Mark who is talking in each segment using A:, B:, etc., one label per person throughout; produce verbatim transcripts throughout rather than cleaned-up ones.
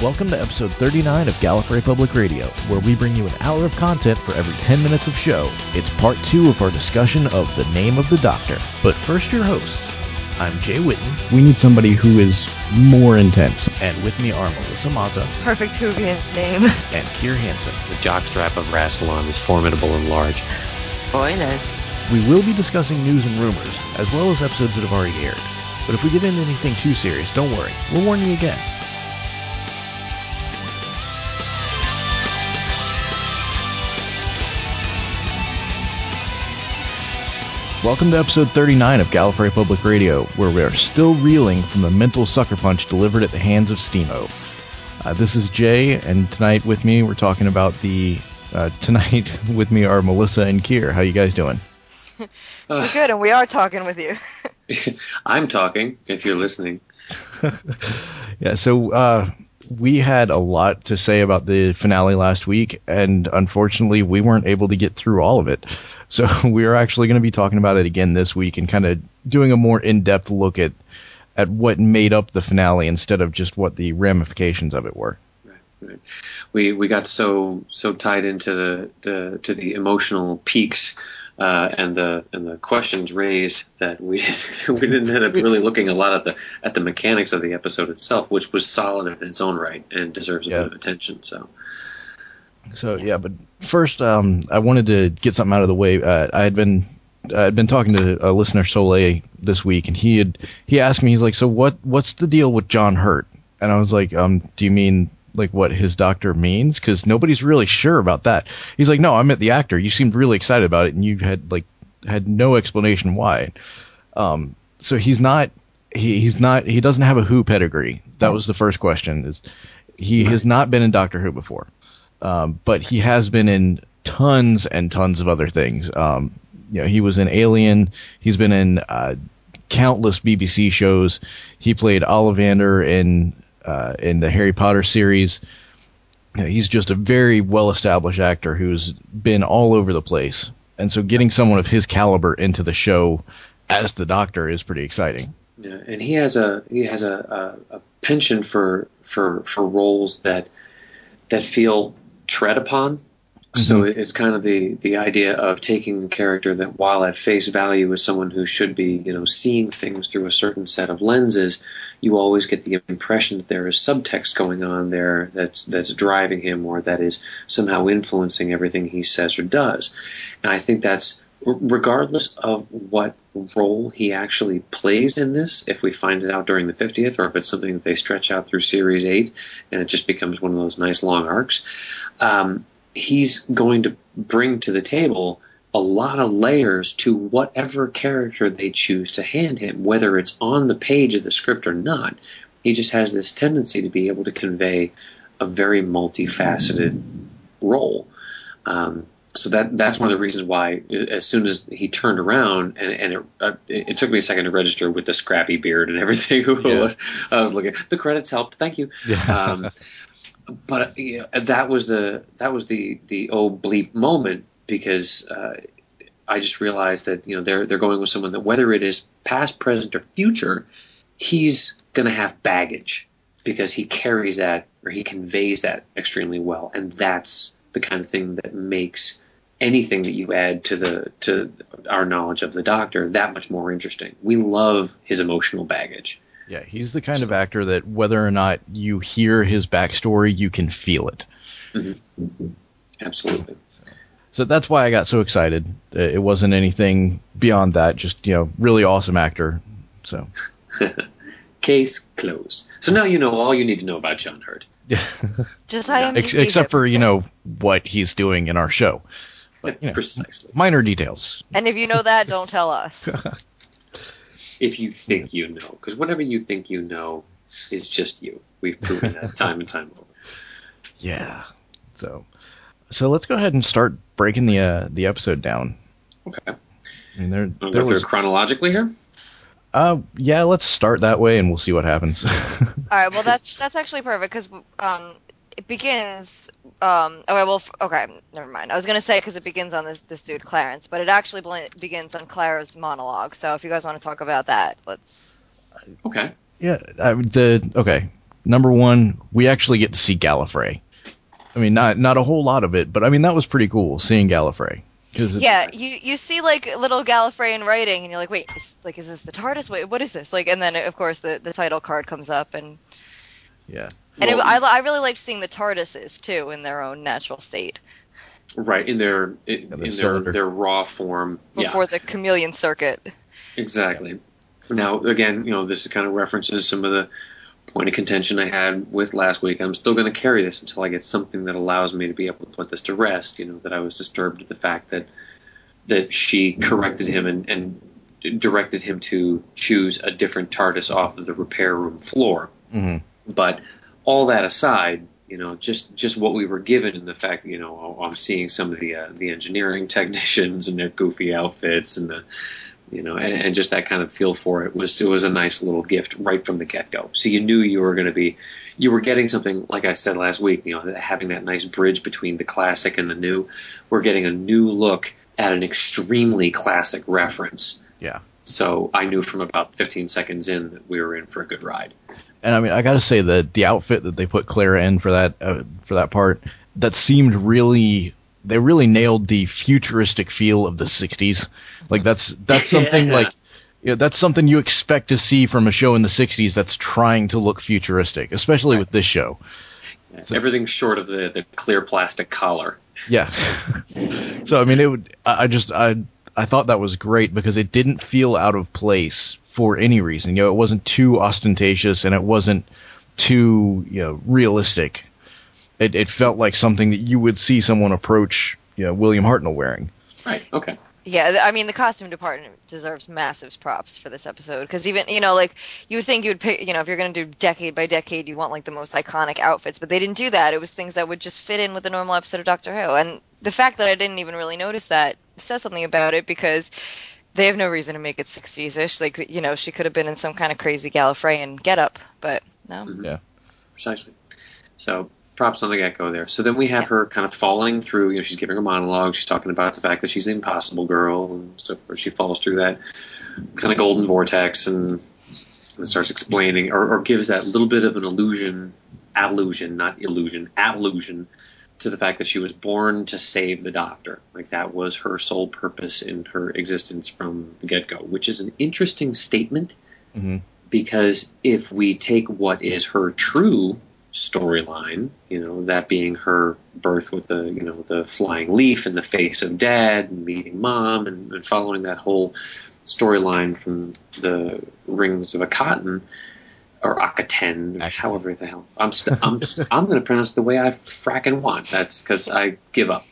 A: Welcome to episode thirty-nine of Gallifrey Public Radio, where we bring you an hour of content for every ten minutes of show. It's part two of our discussion of The Name of the Doctor. But first, your hosts. I'm Jay Whitten.
B: We need somebody who is more intense.
A: And with me are Melissa Mazza.
C: Perfect Whovian name.
A: And Keir Hansen.
D: The jockstrap of Rassilon is formidable and large.
C: Spoilers.
A: We will be discussing news and rumors, as well as episodes that have already aired. But if we get into anything too serious, don't worry. We'll warn you again. Welcome to episode thirty-nine of Gallifrey Public Radio, where we are still reeling from the mental sucker punch delivered at the hands of Steamo. Uh, this is Jay, and tonight with me, we're talking about the... Uh, tonight with me are Melissa and Keir. How you guys doing?
C: We're good, and we are talking with you.
D: I'm talking, if you're listening.
A: Yeah, so uh, we had a lot to say about the finale last week, and unfortunately, we weren't able to get through all of it. So we are actually going to be talking about it again this week and kind of doing a more in-depth look at at what made up the finale instead of just what the ramifications of it were.
D: Right, right. We we got so so tied into the, the to the emotional peaks uh, and the and the questions raised that we we didn't end up really looking a lot at the at the mechanics of the episode itself, which was solid in its own right and deserves a
A: yeah.
D: bit of attention. So.
A: So yeah, but first, um, I wanted to get something out of the way. Uh, I had been I had been talking to a listener, Soleil, this week, and he had he asked me, he's like, "So what what's the deal with John Hurt?" And I was like, "Um, do you mean like what his doctor means? Because nobody's really sure about that." He's like, "No, I meant the actor. You seemed really excited about it, and you had like had no explanation why." Um, so he's not he he's not he doesn't have a Who pedigree. That was the first question. Is he has not been in Doctor Who before. Um, but he has been in tons and tons of other things. Um, you know, he was in Alien. He's been in uh, countless B B C shows. He played Ollivander in uh, in the Harry Potter series. You know, he's just a very well-established actor who's been all over the place. And so getting someone of his caliber into the show as the Doctor is pretty exciting.
D: Yeah, and he has a he has a, a, a penchant for for for roles that that feel tread upon. Mm-hmm. So it's kind of the the idea of taking a character that, while at face value is someone who should be, you know, seeing things through a certain set of lenses, you always get the impression that there is subtext going on there that's that's driving him, or that is somehow influencing everything he says or does. And I think that's, regardless of what role he actually plays in this, if we find it out during the fiftieth, or if it's something that they stretch out through series eight and it just becomes one of those nice long arcs, um, he's going to bring to the table a lot of layers to whatever character they choose to hand him, whether it's on the page of the script or not. He just has this tendency to be able to convey a very multifaceted role. Um, So that that's one of the reasons why, as soon as he turned around, and, and it, uh, it took me a second to register with the scrappy beard and everything. Yeah. was, I was looking. The credits helped. Thank you. Yeah. Um, but you know, that was the that was the the oh bleep moment, because uh, I just realized that, you know, they're they're going with someone that, whether it is past, present, or future, he's going to have baggage, because he carries that, or he conveys that extremely well, and that's the kind of thing that makes anything that you add to the to our knowledge of the Doctor that much more interesting. We love his emotional baggage.
A: Yeah, he's the kind so. of actor that, whether or not you hear his backstory, you can feel it.
D: Mm-hmm. Absolutely.
A: So, so that's why I got so excited. It wasn't anything beyond that. Just, you know, really awesome actor. So
D: case closed. So now you know all you need to know about John Hurt.
C: Just I am
A: Ex- except for, you know, what he's doing in our show. But, you know,
D: precisely.
A: Minor details.
C: And if you know that, don't tell us.
D: If you think you know, because whatever you think you know is just you. We've proven that time and time over.
A: Yeah. So, so let's go ahead and start breaking the uh, the episode down.
D: Okay.
A: I mean, there,
D: I'll
A: there
D: go
A: was
D: through chronologically here.
A: Uh, yeah, let's start that way, and we'll see what happens.
C: All right. Well, that's that's actually perfect, because um, it begins. Um, okay. Well. Okay. Never mind. I was gonna say, because it begins on this this dude Clarence, but it actually bl- begins on Clara's monologue. So if you guys want to talk about that, let's.
D: Okay.
A: Yeah. I, the okay. number one, we actually get to see Gallifrey. I mean, not not a whole lot of it, but I mean that was pretty cool seeing Gallifrey.
C: Yeah, you, you see like little Gallifrey in writing, and you're like, wait, is, like is this the TARDIS? Wait, what is this? Like, and then of course the, the title card comes up, and
A: yeah,
C: and
D: well,
C: it, I I really liked seeing the TARDISes too in their own natural state.
D: Right, in their in,
A: the
D: in their
A: cylinder.
D: their raw form.
C: Before
D: Yeah,
C: the chameleon circuit.
D: exactly. Now, again, you know, this kind of references some of the point of contention I had with last week. I'm still going to carry this until I get something that allows me to be able to put this to rest. You know, that I was disturbed at the fact that that she corrected him and, and directed him to choose a different TARDIS off of the repair room floor.
A: Mm-hmm.
D: But all that aside, you know, just, just what we were given and the fact that, you know, I'm seeing some of the uh, the engineering technicians and their goofy outfits and the, you know, and, and just that kind of feel for it was it was a nice little gift right from the get go. So you knew you were going to be, you were getting something like I said last week. You know, having that nice bridge between the classic and the new. We're getting a new look at an extremely classic reference.
A: Yeah.
D: So I knew from about fifteen seconds in that we were in for a good ride.
A: And I mean, I got to say that the outfit that they put Clara in for that uh, for that part, that seemed really, they really nailed the futuristic feel of the sixties. Like that's that's something
D: Yeah.
A: like, you know, that's something you expect to see from a show in the sixties that's trying to look futuristic, especially
D: Right.
A: with this show. So,
D: everything short of the, the clear plastic collar.
A: Yeah. So I mean, it would. I I just I I thought that was great because it didn't feel out of place for any reason. You know, it wasn't too ostentatious and it wasn't too, you know, realistic. It it felt like something that you would see someone approach, you know, William Hartnell wearing.
D: Right. Okay.
C: Yeah, th- I mean, the costume department deserves massive props for this episode because even, you know, like you would think you would pick, you know, if you're going to do decade by decade, you want like the most iconic outfits, but they didn't do that. It was things that would just fit in with a normal episode of Doctor Who. And the fact that I didn't even really notice that says something about it because they have no reason to make it sixties-ish. Like, you know, she could have been in some kind of crazy Gallifreyan getup, but no.
D: Mhm.
A: Yeah.
D: Precisely. So props on the get-go there. So then we have her kind of falling through, you know, she's giving a monologue. She's talking about the fact that she's the impossible girl and stuff, where she falls through that kind of golden vortex and, and starts explaining or, or gives that little bit of an illusion, allusion, not illusion, allusion to the fact that she was born to save the Doctor. Like that was her sole purpose in her existence from the get-go, which is an interesting statement.
A: Mm-hmm.
D: Because if we take what is her true storyline, you know, that being her birth with the, you know, the flying leaf in the face of Dad and meeting Mom and, and following that whole storyline from the Rings of Akaten or Akaten, or however the hell I'm st- I'm st- I'm going to pronounce it the way I fracking want. That's because I give up.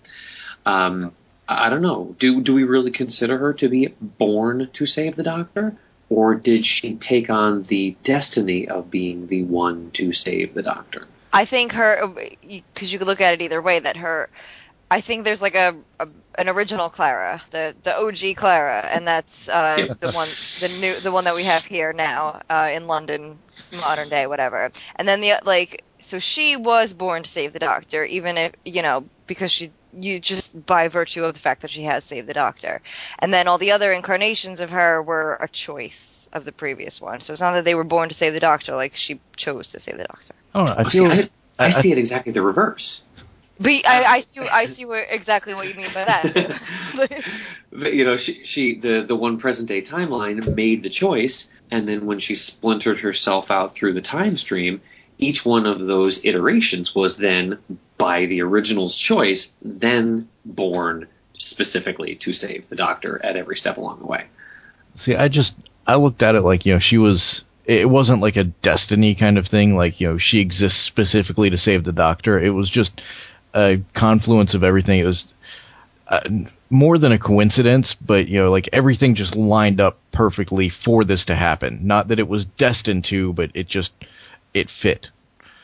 D: Um, I don't know. Do do we really consider her to be born to save the Doctor? Or did she take on the destiny of being the one to save the Doctor?
C: I think her, because you could look at it either way, that her, I think there's like a, a an original Clara, the the O G Clara, and that's uh,
D: Yep.
C: the one the new the one that we have here now uh, in London, modern day, whatever. And then the like, so she was born to save the Doctor, even if you know because she you just by virtue of the fact that she has saved the Doctor. And then all the other incarnations of her were a choice of the previous one. So it's not that they were born to save the Doctor, like she chose to save the Doctor.
A: I don't know. I
D: Oh,
A: feel.
D: see, I, I,
A: I,
D: see it exactly the reverse.
C: But I, I see I see what, exactly what you mean by that.
D: But, you know, she, she the, the one present day timeline made the choice, and then when she splintered herself out through the time stream, each one of those iterations was then, by the original's choice, then born specifically to save the Doctor at every step along the way.
A: See, I just I looked at it like, you know, she was. It wasn't like a destiny kind of thing. Like, you know, she exists specifically to save the Doctor. It was just a confluence of everything. It was uh, more than a coincidence, but you know, like everything just lined up perfectly for this to happen. Not that it was destined to, but it just it fit.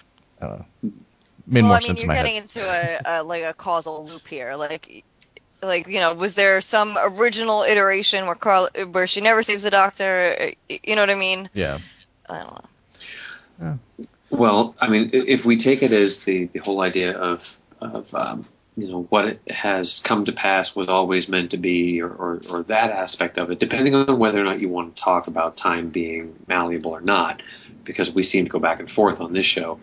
A: Uh, made
C: well,
A: more
C: I mean,
A: sense
C: you're
A: in my
C: getting
A: head.
C: into a, a like a causal loop here. Like, like you know, was there some original iteration where Carl, where she never saves the Doctor? You know what I mean?
A: Yeah.
C: I don't know.
D: Well, I mean, if we take it as the, the whole idea of of um, you know what it has come to pass was always meant to be, or, or, or that aspect of it, depending on whether or not you want to talk about time being malleable or not, because we seem to go back and forth on this show.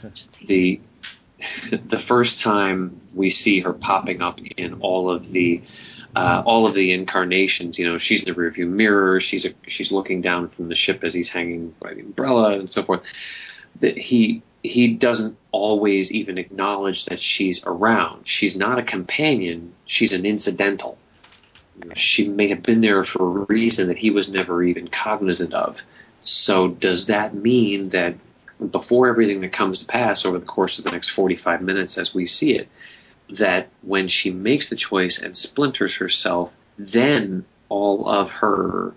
D: the The first time we see her popping up in all of the uh, all of the incarnations, you know, she's in the rearview mirror. She's a, she's looking down from the ship as he's hanging by the umbrella and so forth. That he he doesn't always even acknowledge that she's around. She's not a companion. She's an incidental. She may have been there for a reason that he was never even cognizant of. So does that mean that before everything that comes to pass over the course of the next forty-five minutes as we see it, that when she makes the choice and splinters herself, then all of her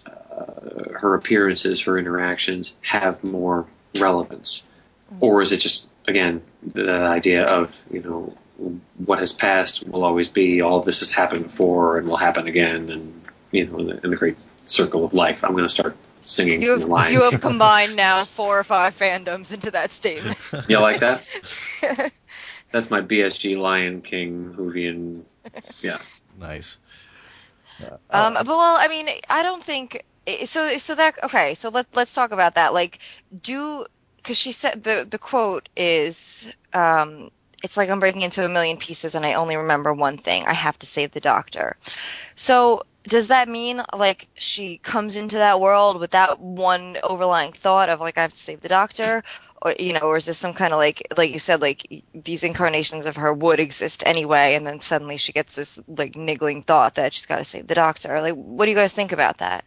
D: uh, her appearances, her interactions have more relevance? Or is it just, again, the idea of, you know, what has passed will always be, all of this has happened before and will happen again, and, you know, in the, in the great circle of life. I'm going to start singing
C: You
D: the
C: have,
D: line.
C: you have combined now four or five fandoms into that statement.
D: You like that? That's my B S G Lion King Hoovian. Yeah.
A: Nice. Uh,
C: Um,
A: oh,
C: but well, I mean, I don't think so. So that okay. So let let's talk about that. Like, do because she said the the quote is, um, "It's like I'm breaking into a million pieces, and I only remember one thing. I have to save the doctor." So does that mean like she comes into that world with that one overlying thought of like I have to save the doctor? Or, you know, or is this some kind of like, like you said, like these incarnations of her would exist anyway, and then suddenly she gets this like niggling thought that she's got to save the doctor? Like, what do you guys think about that?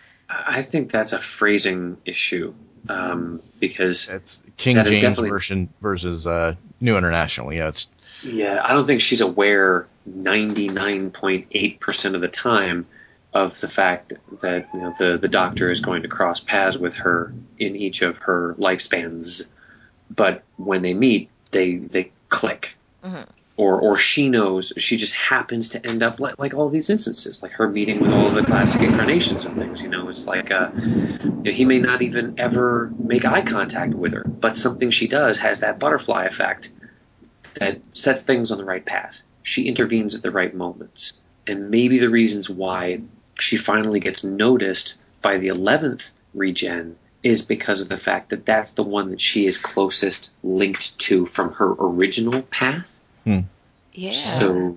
D: I think that's a phrasing issue, um, because
A: it's King
D: that is
A: James
D: definitely
A: version versus uh, New International. Yeah, it's
D: Yeah, I don't think she's aware ninety-nine point eight percent of the time of the fact that, you know, the, the doctor is going to cross paths with her in each of her lifespans. But when they meet, they they click.
C: Mm-hmm.
D: Or or she knows, she just happens to end up like, like all these instances, like her meeting with all of the classic incarnations and things. You know, it's like uh, he may not even ever make eye contact with her, but something she does has that butterfly effect that sets things on the right path. She intervenes at the right moments. And maybe the reasons why she finally gets noticed by the eleventh regen is because of the fact that that's the one that she is closest linked to from her original path.
A: hmm.
C: Yeah.
D: So,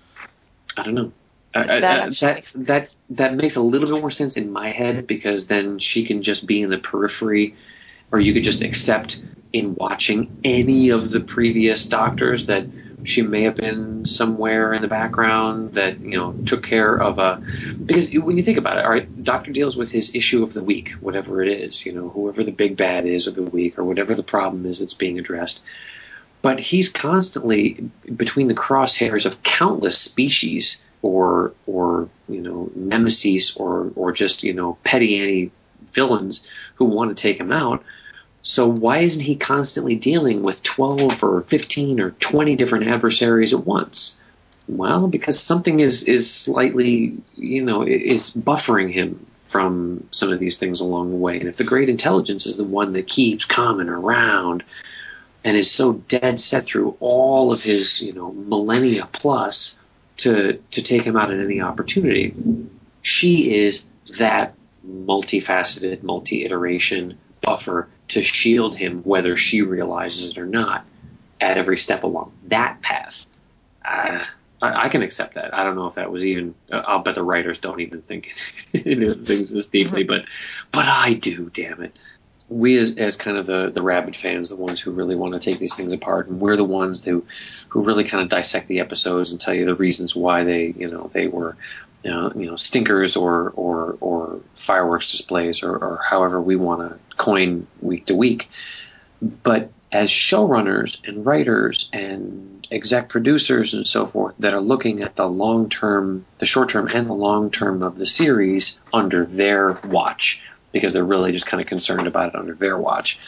D: I don't know. I,
C: That
D: I,
C: actually
D: that,
C: makes
D: that, that makes a little bit more sense in my head, because then she can just be in the periphery, or you could just accept in watching any of the previous doctors that she may have been somewhere in the background that, you know, took care of a, because when you think about it, all right, doctor deals with his issue of the week, whatever it is, you know, whoever the big bad is of the week or whatever the problem is that's being addressed. But he's constantly between the crosshairs of countless species or, or, you know, nemesis or, or just, you know, petty anti villains who want to take him out. So why isn't he constantly dealing with twelve or fifteen or twenty different adversaries at once? Well, because something is, is slightly, you know, is buffering him from some of these things along the way. And if the great intelligence is the one that keeps coming around and is so dead set through all of his, you know, millennia plus to, to take him out at any opportunity, she is that multifaceted, multi-iteration buffer to shield him, whether she realizes it or not, at every step along that path. Uh, I, I can accept that. I don't know if that was even. Uh, I'll bet the writers don't even think into things this deeply, but but I do. Damn it. We as as kind of the the rabid fans, the ones who really want to take these things apart, and we're the ones who who really kind of dissect the episodes and tell you the reasons why they, you know, they were, you know, you know stinkers or or or fireworks displays or, or however we want to coin week to week. But as showrunners and writers and exec producers and so forth that are looking at the long term, the short term and the long term of the series under their watch, because they're really just kind of concerned about it under their watch.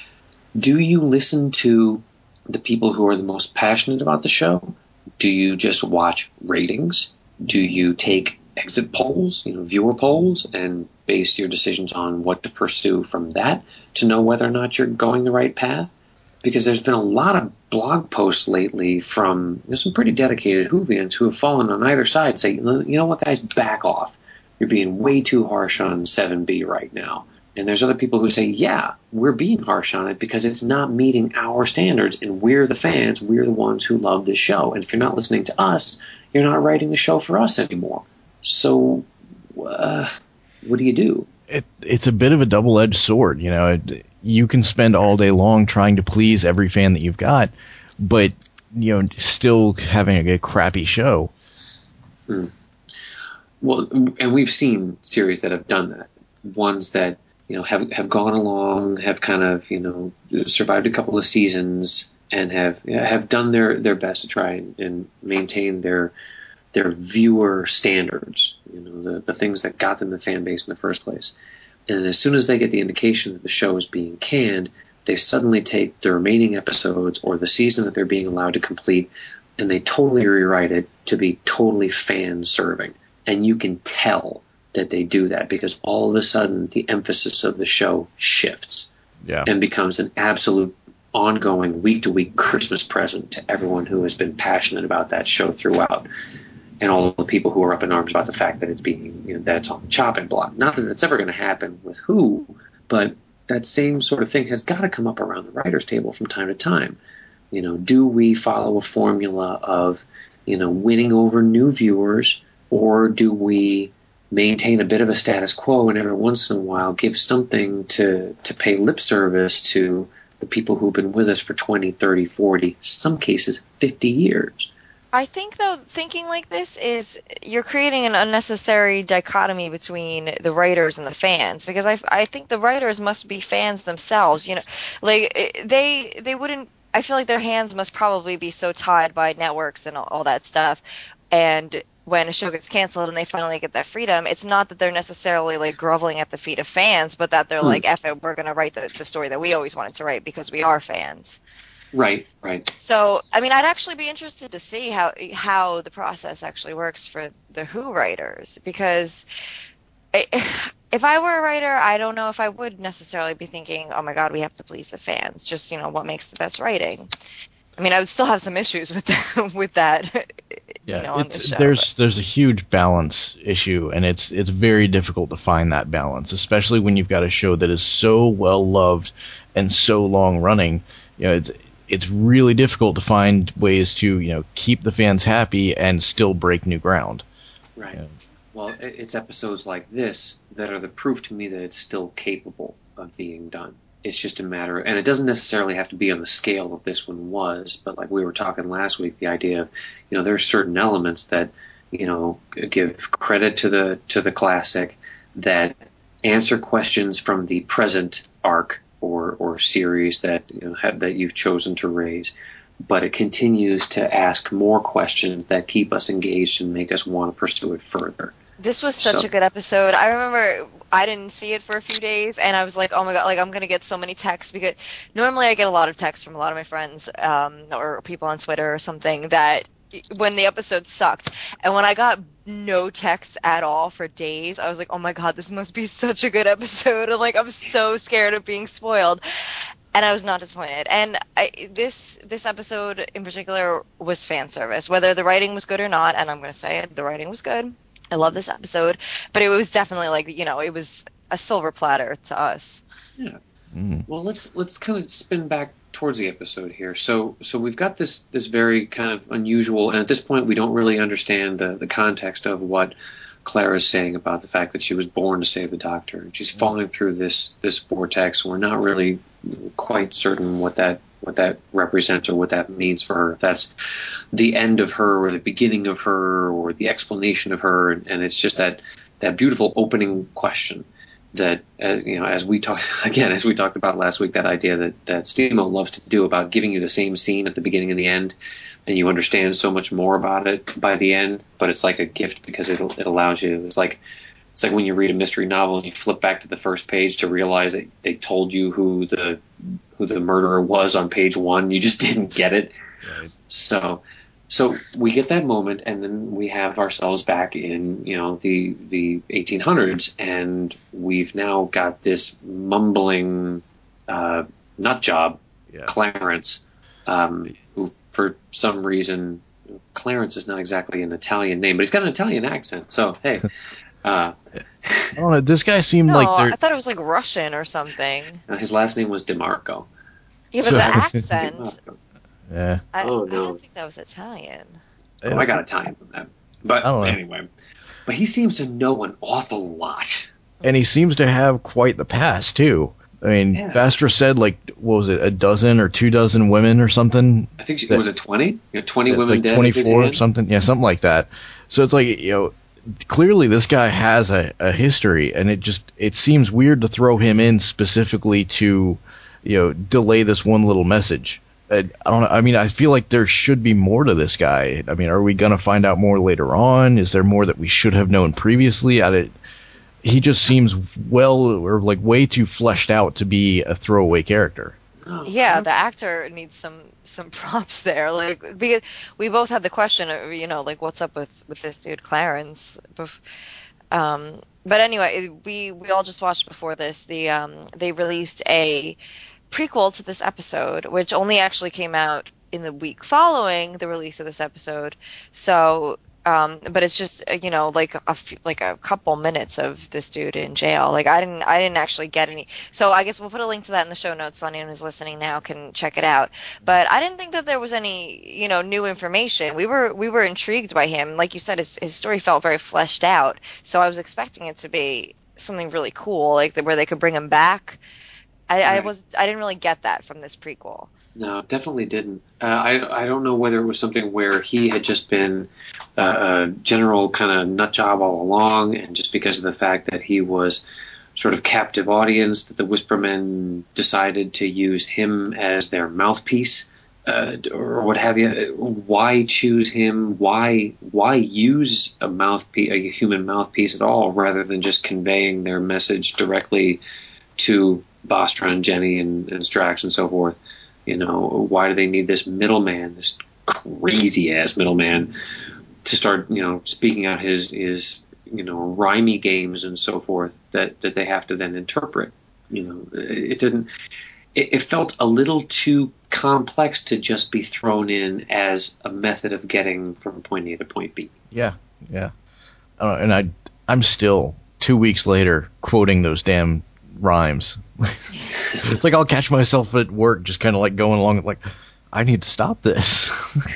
D: Do you listen to the people who are the most passionate about the show? Do you just watch ratings? Do you take exit polls, you know, viewer polls, and base your decisions on what to pursue from that to know whether or not you're going the right path? Because there's been a lot of blog posts lately from there's some pretty dedicated Whovians who have fallen on either side, say, you know what, guys, back off. You're being way too harsh on seven B right now. And there's other people who say, yeah, we're being harsh on it because it's not meeting our standards, and we're the fans, we're the ones who love this show. And if you're not listening to us, you're not writing the show for us anymore. So, uh, what do you do?
A: It, it's a bit of a double-edged sword. You know, it, you can spend all day long trying to please every fan that you've got, but, you know, still having a, a crappy show.
D: Hmm. Well, and we've seen series that have done that. Ones that, you know, have have gone along, have kind of, you know, survived a couple of seasons, and have have done their, their best to try and, and maintain their their viewer standards, you know, the, the things that got them the fan base in the first place. And as soon as they get the indication that the show is being canned, they suddenly take the remaining episodes or the season that they're being allowed to complete, and they totally rewrite it to be totally fan-serving. And you can tell that they do that because all of a sudden the emphasis of the show shifts
A: Yeah.
D: and becomes an absolute ongoing week-to-week Christmas present to everyone who has been passionate about that show throughout, and all the people who are up in arms about the fact that it's being, you know, that it's on the chopping block. Not that that's ever going to happen with Who, but that same sort of thing has got to come up around the writers' table from time to time. You know, do we follow a formula of, you know, winning over new viewers, or do we maintain a bit of a status quo and every once in a while give something to, to pay lip service to the people who've been with us for twenty, thirty, forty, some cases fifty years?
C: I think, though, thinking like this is you're creating an unnecessary dichotomy between the writers and the fans, because I, I think the writers must be fans themselves. You know, like eh, they they wouldn't. I feel like their hands must probably be so tied by networks and all, all that stuff. And when a show gets canceled and they finally get that freedom, it's not that they're necessarily like groveling at the feet of fans, but that they're
D: Hmm.
C: like, "F it, we're going to write the, the story that we always wanted to write because we are fans."
D: Right, right.
C: So, I mean, I'd actually be interested to see how how the process actually works for the Who writers, because I, if I were a writer, I don't know if I would necessarily be thinking, "Oh my God, we have to please the fans." Just, you know, what makes the best writing. I mean, I would still have some issues with that, with that, you
A: Yeah,
C: know, on
A: it's
C: this show.
A: there's
C: But
A: there's a huge balance issue, and it's it's very difficult to find that balance, especially when you've got a show that is so well loved and so long running. You know, it's it's really difficult to find ways to, you know, keep the fans happy and still break new ground.
D: Right.
A: Yeah.
D: Well, it- it's episodes like this that are the proof to me that it's still capable of being done. It's just a matter, and it doesn't necessarily have to be on the scale that this one was, but like we were talking last week, the idea of, you know, there are certain elements that, you know, give credit to the to the classic, that answer questions from the present arc or or series that, you know, have, that you've chosen to raise, but it continues to ask more questions that keep us engaged and make us want to pursue it further.
C: this was such
D: So,
C: a good episode. I remember I didn't see it for a few days, and I was like, "Oh my God!" Like I'm gonna get so many texts, because normally I get a lot of texts from a lot of my friends, um, or people on Twitter or something, that when the episode sucked, and when I got no texts at all for days, I was like, "Oh my God, this must be such a good episode!" And like I'm so scared of being spoiled. And I was not disappointed. And I, this this episode in particular was fan service, whether the writing was good or not. And I'm going to say it, the writing was good. I love this episode, but it was definitely like, you know, it was a silver platter to us.
D: yeah.
A: Mm.
D: Well, let's let's kind of spin back towards the episode here. So so we've got this this very kind of unusual, and at this point we don't really understand the the context of what Clara's saying about the fact that she was born to save the Doctor, and she's falling through this this vortex. We're not really quite certain what that what that represents or what that means for her. If that's the end of her or the beginning of her or the explanation of her, and, and it's just that that beautiful opening question that, uh, you know, as we talk again, as we talked about last week, that idea that that Steamboat loves to do about giving you the same scene at the beginning and the end, and you understand so much more about it by the end. But it's like a gift because it it allows you. It's like it's like when you read a mystery novel and you flip back to the first page to realize that they told you who the who the murderer was on page one. You just didn't get it.
A: Right.
D: So. So we get that moment, and then we have ourselves back in, you know, the the eighteen hundreds, and we've now got this mumbling uh, nut job,
A: Yeah.
D: Clarence, um, who for some reason, Clarence is not exactly an Italian name, but he's got an Italian accent. So hey, Uh,
A: I don't know. This guy seemed
C: No,
A: like
C: I
A: they're.
C: thought it was like Russian or something.
D: his last name was DeMarco.
C: Yeah, but
A: So-
C: the accent,
D: DeMarco.
A: Yeah.
C: I,
D: Oh,
C: I
D: no.
C: didn't think that was Italian.
D: Oh, I got Italian from that. But
A: I don't know.
D: anyway, but he seems to know an awful lot.
A: And he seems to have quite the past too. I mean,
D: Yeah.
A: Vastra said like, what was it, a dozen or two dozen women or something?
D: I think she,
A: That-
D: was it twenty? You know, twenty
A: It's
D: women
A: like
D: dead at his
A: twenty-four or
D: hand?
A: something. Yeah, something like that. So it's like, you know, clearly this guy has a, a history, and it just it seems weird to throw him in specifically to, you know, delay this one little message. I, I don't know. I mean, I feel like there should be more to this guy. I mean, are we going to find out more later on? Is there more that we should have known previously? I did, he just seems well or like way too fleshed out to be a throwaway character.
D: Oh,
C: Yeah, the actor needs some some props there. Like because we both had the question of, you know, like what's up with with this dude Clarence. Bef- Um, but anyway, we we all just watched before this. The um they released a prequel to this episode, which only actually came out in the week following the release of this episode. So, um, but it's just uh, you know like a few, like a couple minutes of this dude in jail. Like I didn't I didn't actually get any. So I guess we'll put a link to that in the show notes so anyone who's listening now can check it out. But I didn't think that there was any you know new information. We were we were intrigued by him. Like you said, his his story felt very fleshed out. So I was expecting it to be something really cool, like where they could bring him back. I, I
D: Right.
C: was I didn't really get that from this prequel.
D: No, definitely didn't. Uh, I I don't know whether it was something where he had just been uh, a general kind of nut job all along, and just because of the fact that he was sort of captive audience, that the Whispermen decided to use him as their mouthpiece, uh, or what have you. Why choose him? Why why use a mouthpiece, a human mouthpiece at all, rather than just conveying their message directly to Bastra and Jenny and, and Strax and so forth? You know, why do they need this middleman, this crazy ass middleman, to start, you know, speaking out his his you know rhymey games and so forth that, that they have to then interpret? You know, it didn't. It, it felt a little too complex to just be thrown in as a method of getting from point A to point B.
A: Yeah, yeah. I don't know, and I I'm still two weeks later quoting those damn rhymes. It's like I'll catch myself at work just kind of like going along like, I need to stop this.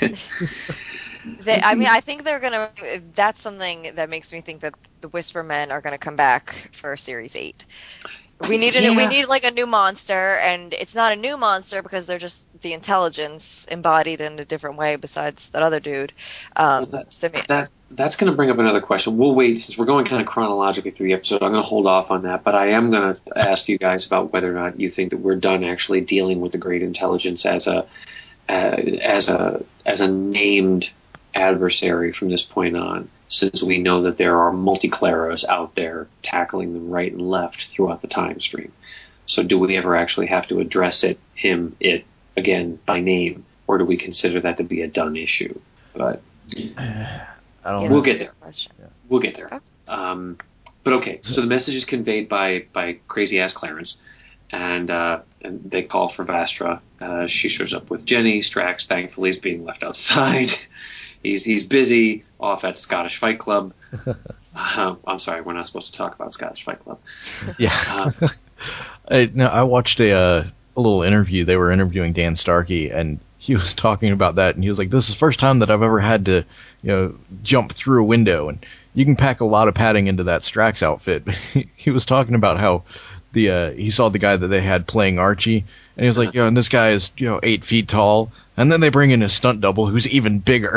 C: They, I mean, I think they're gonna. That's something that makes me think that the Whispermen are gonna come back for Series Eight. We need a,
D: Yeah.
C: we need like a new monster, and it's not a new monster because they're just the intelligence embodied in a different way. Besides that other dude, um,
D: Well, that,
C: Simeon.
D: that that's going to bring up another question. We'll wait since we're going kind of chronologically through the episode. I'm going to hold off on that, but I am going to ask you guys about whether or not you think that we're done actually dealing with the Great Intelligence as a uh, as a as a named adversary from this point on, since we know that there are multi-Claros out there tackling them right and left throughout the time stream. So do we ever actually have to address it, him, it, again, by name, or do we consider that to be a done issue? But
A: I don't
C: Yeah,
A: know.
D: We'll
C: that's a
D: get
C: good
D: there.
C: question.
D: we'll get there.
C: Okay.
D: Um, but okay, so the message is conveyed by by crazy ass Clarence, and uh, and they call for Vastra. Uh, she shows up with Jenny. Strax, thankfully, is being left outside. he's he's busy off at Scottish Fight Club. Uh, I'm sorry, we're not supposed to talk about Scottish Fight Club.
A: Yeah.
D: Um,
A: I, no, I watched a, uh, a little interview. They were interviewing Dan Starkey, and he was talking about that, and he was like, "This is the first time that I've ever had to, you know, jump through a window." And you can pack a lot of padding into that Strax outfit. He was talking about how the uh, he saw the guy that they had playing Archie, and he was like, "Yo, and this guy is you know eight feet tall," and then they bring in his stunt double, who's even bigger.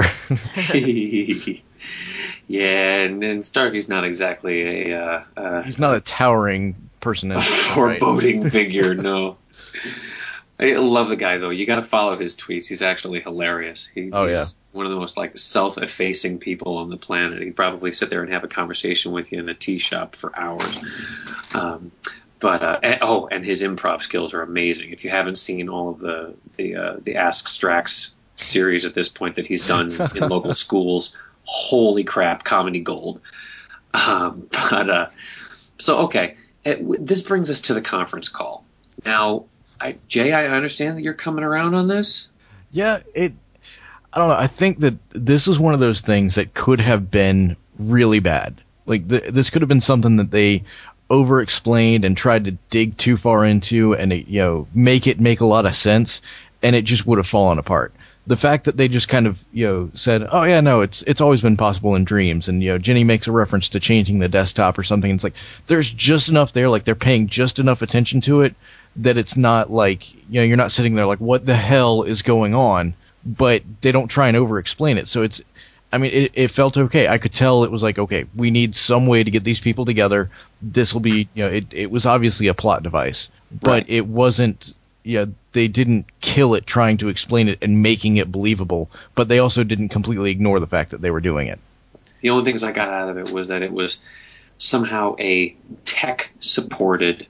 D: yeah, and, and Starkey's not exactly a uh, uh,
A: He's not a towering person.
D: a
A: Right?
D: foreboding figure, no. I love the guy though. You got to follow his tweets. He's actually hilarious. He,
A: Oh,
D: he's
A: yeah.
D: one of the most like self-effacing people on the planet. He'd probably sit there and have a conversation with you in a tea shop for hours. Um, but uh, and, oh, and his improv skills are amazing. If you haven't seen all of the the uh, the Ask Strax series at this point that he's done in local schools, holy crap, comedy gold. Um, but uh, so okay, it, this brings us to the conference call now. I, Jay, I understand that you're coming around on this.
A: Yeah, it. I don't know. I think that this is one of those things that could have been really bad. Like th- this could have been something that they over-explained and tried to dig too far into, and it, you know, make it make a lot of sense, and it just would have fallen apart. The fact that they just kind of, you know, said, "Oh yeah, no, it's it's always been possible in dreams," and you know, Jenny makes a reference to changing the desktop or something. And it's like there's just enough there, like they're paying just enough attention to it that it's not like, you know, you're not sitting there like, what the hell is going on? But they don't try and over-explain it, so it's. I mean, it, it felt okay. I could tell it was like, okay, we need some way to get these people together. This will be, you know, it, it was obviously a plot device, but
D: Right.
A: it wasn't, you know, they didn't kill it trying to explain it and making it believable, but they also didn't completely ignore the fact that they were doing it.
D: The only things I got out of it was that it was somehow a tech-supported,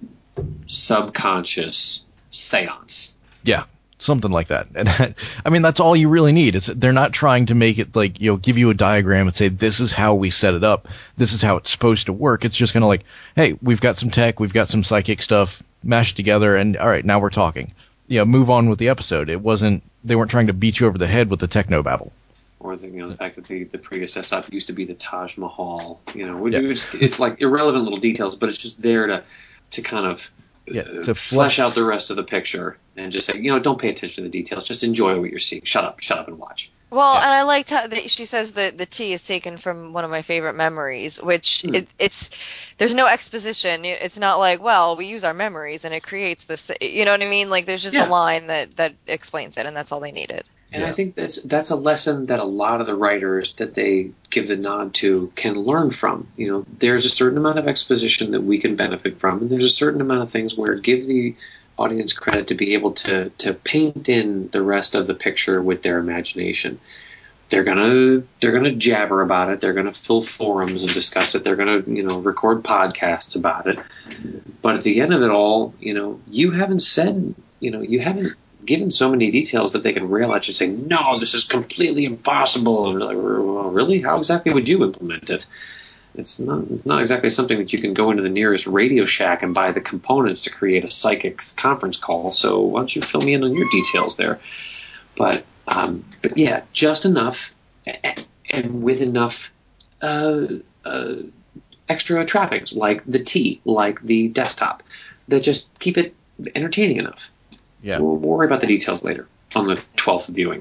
D: subconscious seance.
A: Yeah. Something like that. And that, I mean, that's all you really need. It's, they're not trying to make it like, you know, give you a diagram and say, this is how we set it up. This is how it's supposed to work. It's just kind of like, hey, we've got some tech, we've got some psychic stuff, mash it together, and all right, now we're talking. You know, move on with the episode. It wasn't, they weren't trying to beat you over the head with the techno babble.
D: Or the, you know, the fact that the, the previous desktop used to be the Taj Mahal. You know,
A: Yeah.
D: it's, it's like irrelevant little details, but it's just there to to kind of
A: Yeah,
D: uh,
A: to
D: flesh
A: flesh-
D: out the rest of the picture and just say, you know, don't pay attention to the details. Just enjoy what you're seeing. Shut up, shut up, and watch.
C: Well,
A: Yeah.
C: and I liked how the, she says that the tea is taken from one of my favorite memories, which
D: Hmm.
C: it, it's there's no exposition. It's not like, well, we use our memories and it creates this. You know what I mean? Like there's just
D: Yeah.
C: a line that that explains it, and that's all they needed.
D: And
A: Yeah.
D: I think that's that's a lesson that a lot of the writers that they give the nod to can learn from. You know, there's a certain amount of exposition that we can benefit from, and there's a certain amount of things where give the audience credit to be able to to paint in the rest of the picture with their imagination. They're gonna they're gonna jabber about it. They're gonna fill forums and discuss it. They're gonna you know record podcasts about it. But at the end of it all, you know, you haven't said you know you haven't given so many details that they can rail at you and say, no, this is completely impossible. And like, well, really? How exactly would you implement it? It's not it's not exactly something that you can go into the nearest Radio Shack and buy the components to create a psychic conference call. So why don't you fill me in on your details there? But um, but yeah, just enough and, and with enough uh, uh, extra trappings, like the tea, like the desktop, that just keep it entertaining enough.
A: Yeah.
D: We'll, we'll worry about the details later on the twelfth viewing.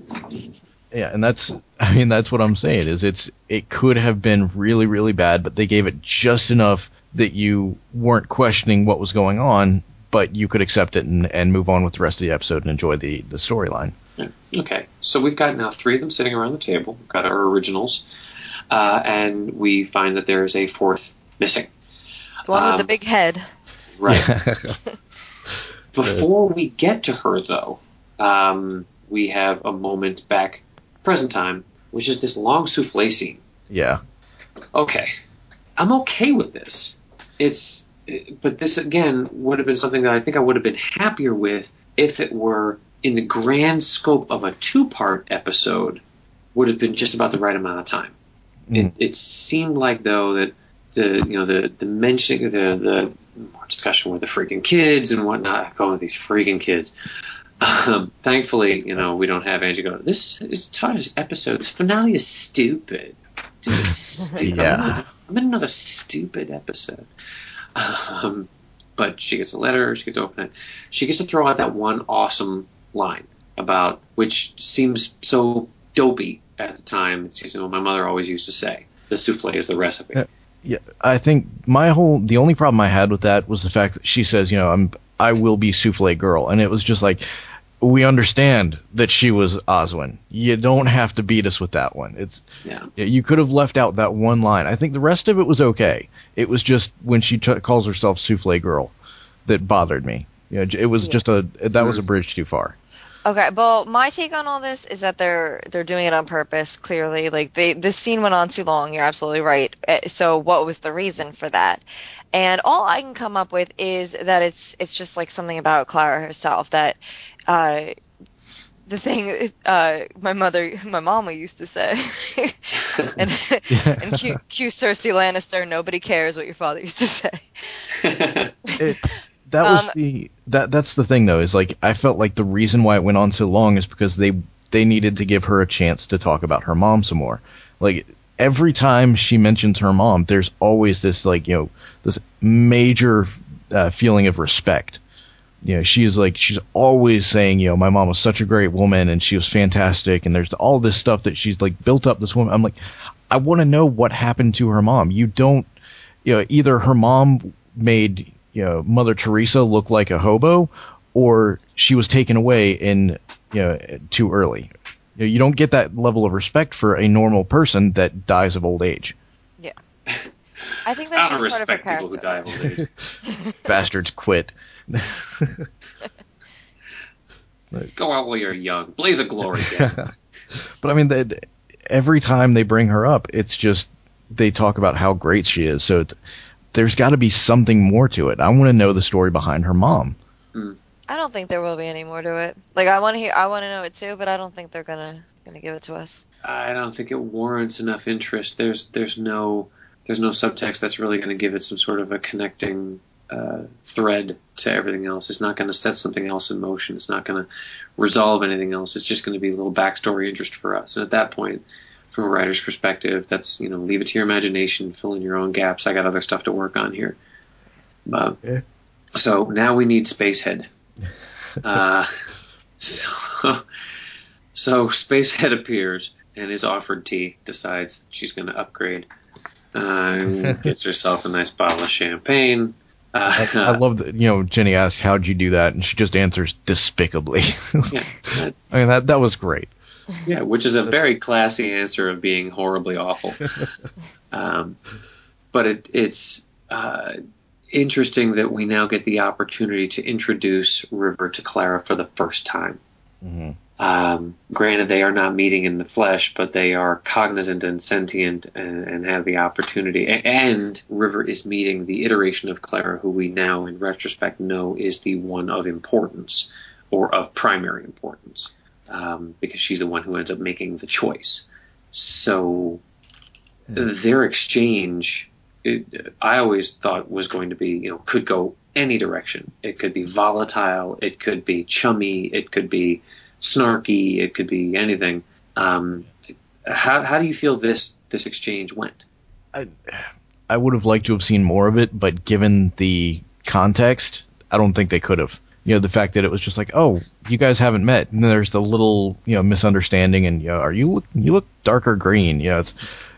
A: Yeah, and that's, I mean, that's what I'm saying, is it's, it could have been really, really bad, but they gave it just enough that you weren't questioning what was going on, but you could accept it and, and move on with the rest of the episode and enjoy the, the storyline.
D: Yeah. Okay, so we've got now three of them sitting around the table. We've got our originals, uh, and we find that there's a fourth missing.
C: The one with
D: Um,
C: the big head.
D: Right. Before we get to her, though, um, we have a moment back, present time, which is this long souffle scene.
A: Yeah.
D: Okay, I'm okay with this. It's, but this again would have been something that I think I would have been happier with if it were in the grand scope of a two-part episode. Would have been just about the right amount of time.
A: Mm.
D: It, it seemed like though that the you know the the mentioning the the more discussion with the freaking kids and whatnot, going with these freaking kids. Um, thankfully, you know, we don't have Angie go, this is Todd's episode. This finale is stupid. This is stupid.
A: Yeah.
D: I'm, in, I'm in another stupid episode. Um, but she gets a letter. She gets to open it. She gets to throw out that one awesome line about, which seems so dopey at the time. She's, you know, my mother always used to say, the souffle is the recipe.
A: Yeah. Yeah, I think my whole the only problem I had with that was the fact that she says, you know, I'm I will be souffle girl, and it was just like, we understand that she was Oswin. You don't have to beat us with that one. It's
D: Yeah.
A: you could have left out that one line. I think the rest of it was okay. It was just when she t- calls herself souffle girl that bothered me. You know, it was
C: Yeah.
A: just a that was a bridge too far.
C: Okay, well, my take on all this is that they're they're doing it on purpose. Clearly, like they this scene went on too long. You're absolutely right. Eh, So, what was the reason for that? And all I can come up with is that it's it's just like something about Clara herself that uh, the thing uh, my mother, my mama used to say, and and Q, Q Cersei Lannister, nobody cares what your father used to say.
A: It, that was
C: Um,
A: the that that's the thing though, is like I felt like the reason why it went on so long is because they they needed to give her a chance to talk about her mom some more. Like, every time she mentions her mom, there's always this like you know this major uh, feeling of respect. You know, she's like she's always saying, you know, my mom was such a great woman and she was fantastic, and there's all this stuff that she's like built up this woman. I'm like, I want to know what happened to her mom. You don't, you know, either her mom made, you know, Mother Teresa look like a hobo, or she was taken away in, you know, too early. You know, you don't get that level of respect for a normal person that dies of old age.
C: Yeah. I think that's
D: I don't
C: just part of her
D: respect people who
C: character.
D: die of old age.
A: Bastards quit.
D: Go out while you're young. Blaze of glory, again.
A: But I mean, they, every time they bring her up, it's just they talk about how great she is. So it's, there's got to be something more to it. I want to know the story behind her mom.
D: Mm.
C: I don't think there will be any more to it. Like I want to hear, I want to know it too, but I don't think they're gonna gonna give it to us.
D: I don't think it warrants enough interest. There's there's no there's no subtext that's really going to give it some sort of a connecting uh, thread to everything else. It's not going to set something else in motion. It's not going to resolve anything else. It's just going to be a little backstory interest for us. And at that point, from a writer's perspective, that's, you know, leave it to your imagination, fill in your own gaps. I got other stuff to work on here. Uh,
A: Yeah.
D: So now we need Spacehead. Uh, so, so Spacehead appears and is offered tea, decides she's going to upgrade, uh, gets herself a nice bottle of champagne. Uh,
A: I, I love that, you know, Jenny asked, how'd you do that? And she just answers despicably.
D: yeah, that,
A: I mean, that, that was great.
D: yeah, which is a very classy answer of being horribly awful. um, but it, it's uh, interesting that we now get the opportunity to introduce River to Clara for the first time.
A: Mm-hmm.
D: Um, granted, they are not meeting in the flesh, but they are cognizant and sentient and, and have the opportunity. And River is meeting the iteration of Clara who we now, in retrospect, know is the one of importance or of primary importance, um, because she's the one who ends up making the choice. So their exchange, it, I always thought was going to be, you know, could go any direction. It could be volatile. It could be chummy. It could be snarky. It could be anything. Um, how how do you feel this this exchange went?
A: I, I would have liked to have seen more of it, but given the context, I don't think they could have. You know, the fact that it was just like, oh, you guys haven't met, and there's the little, you know, misunderstanding, and you know, are you you look darker green? You know, it's.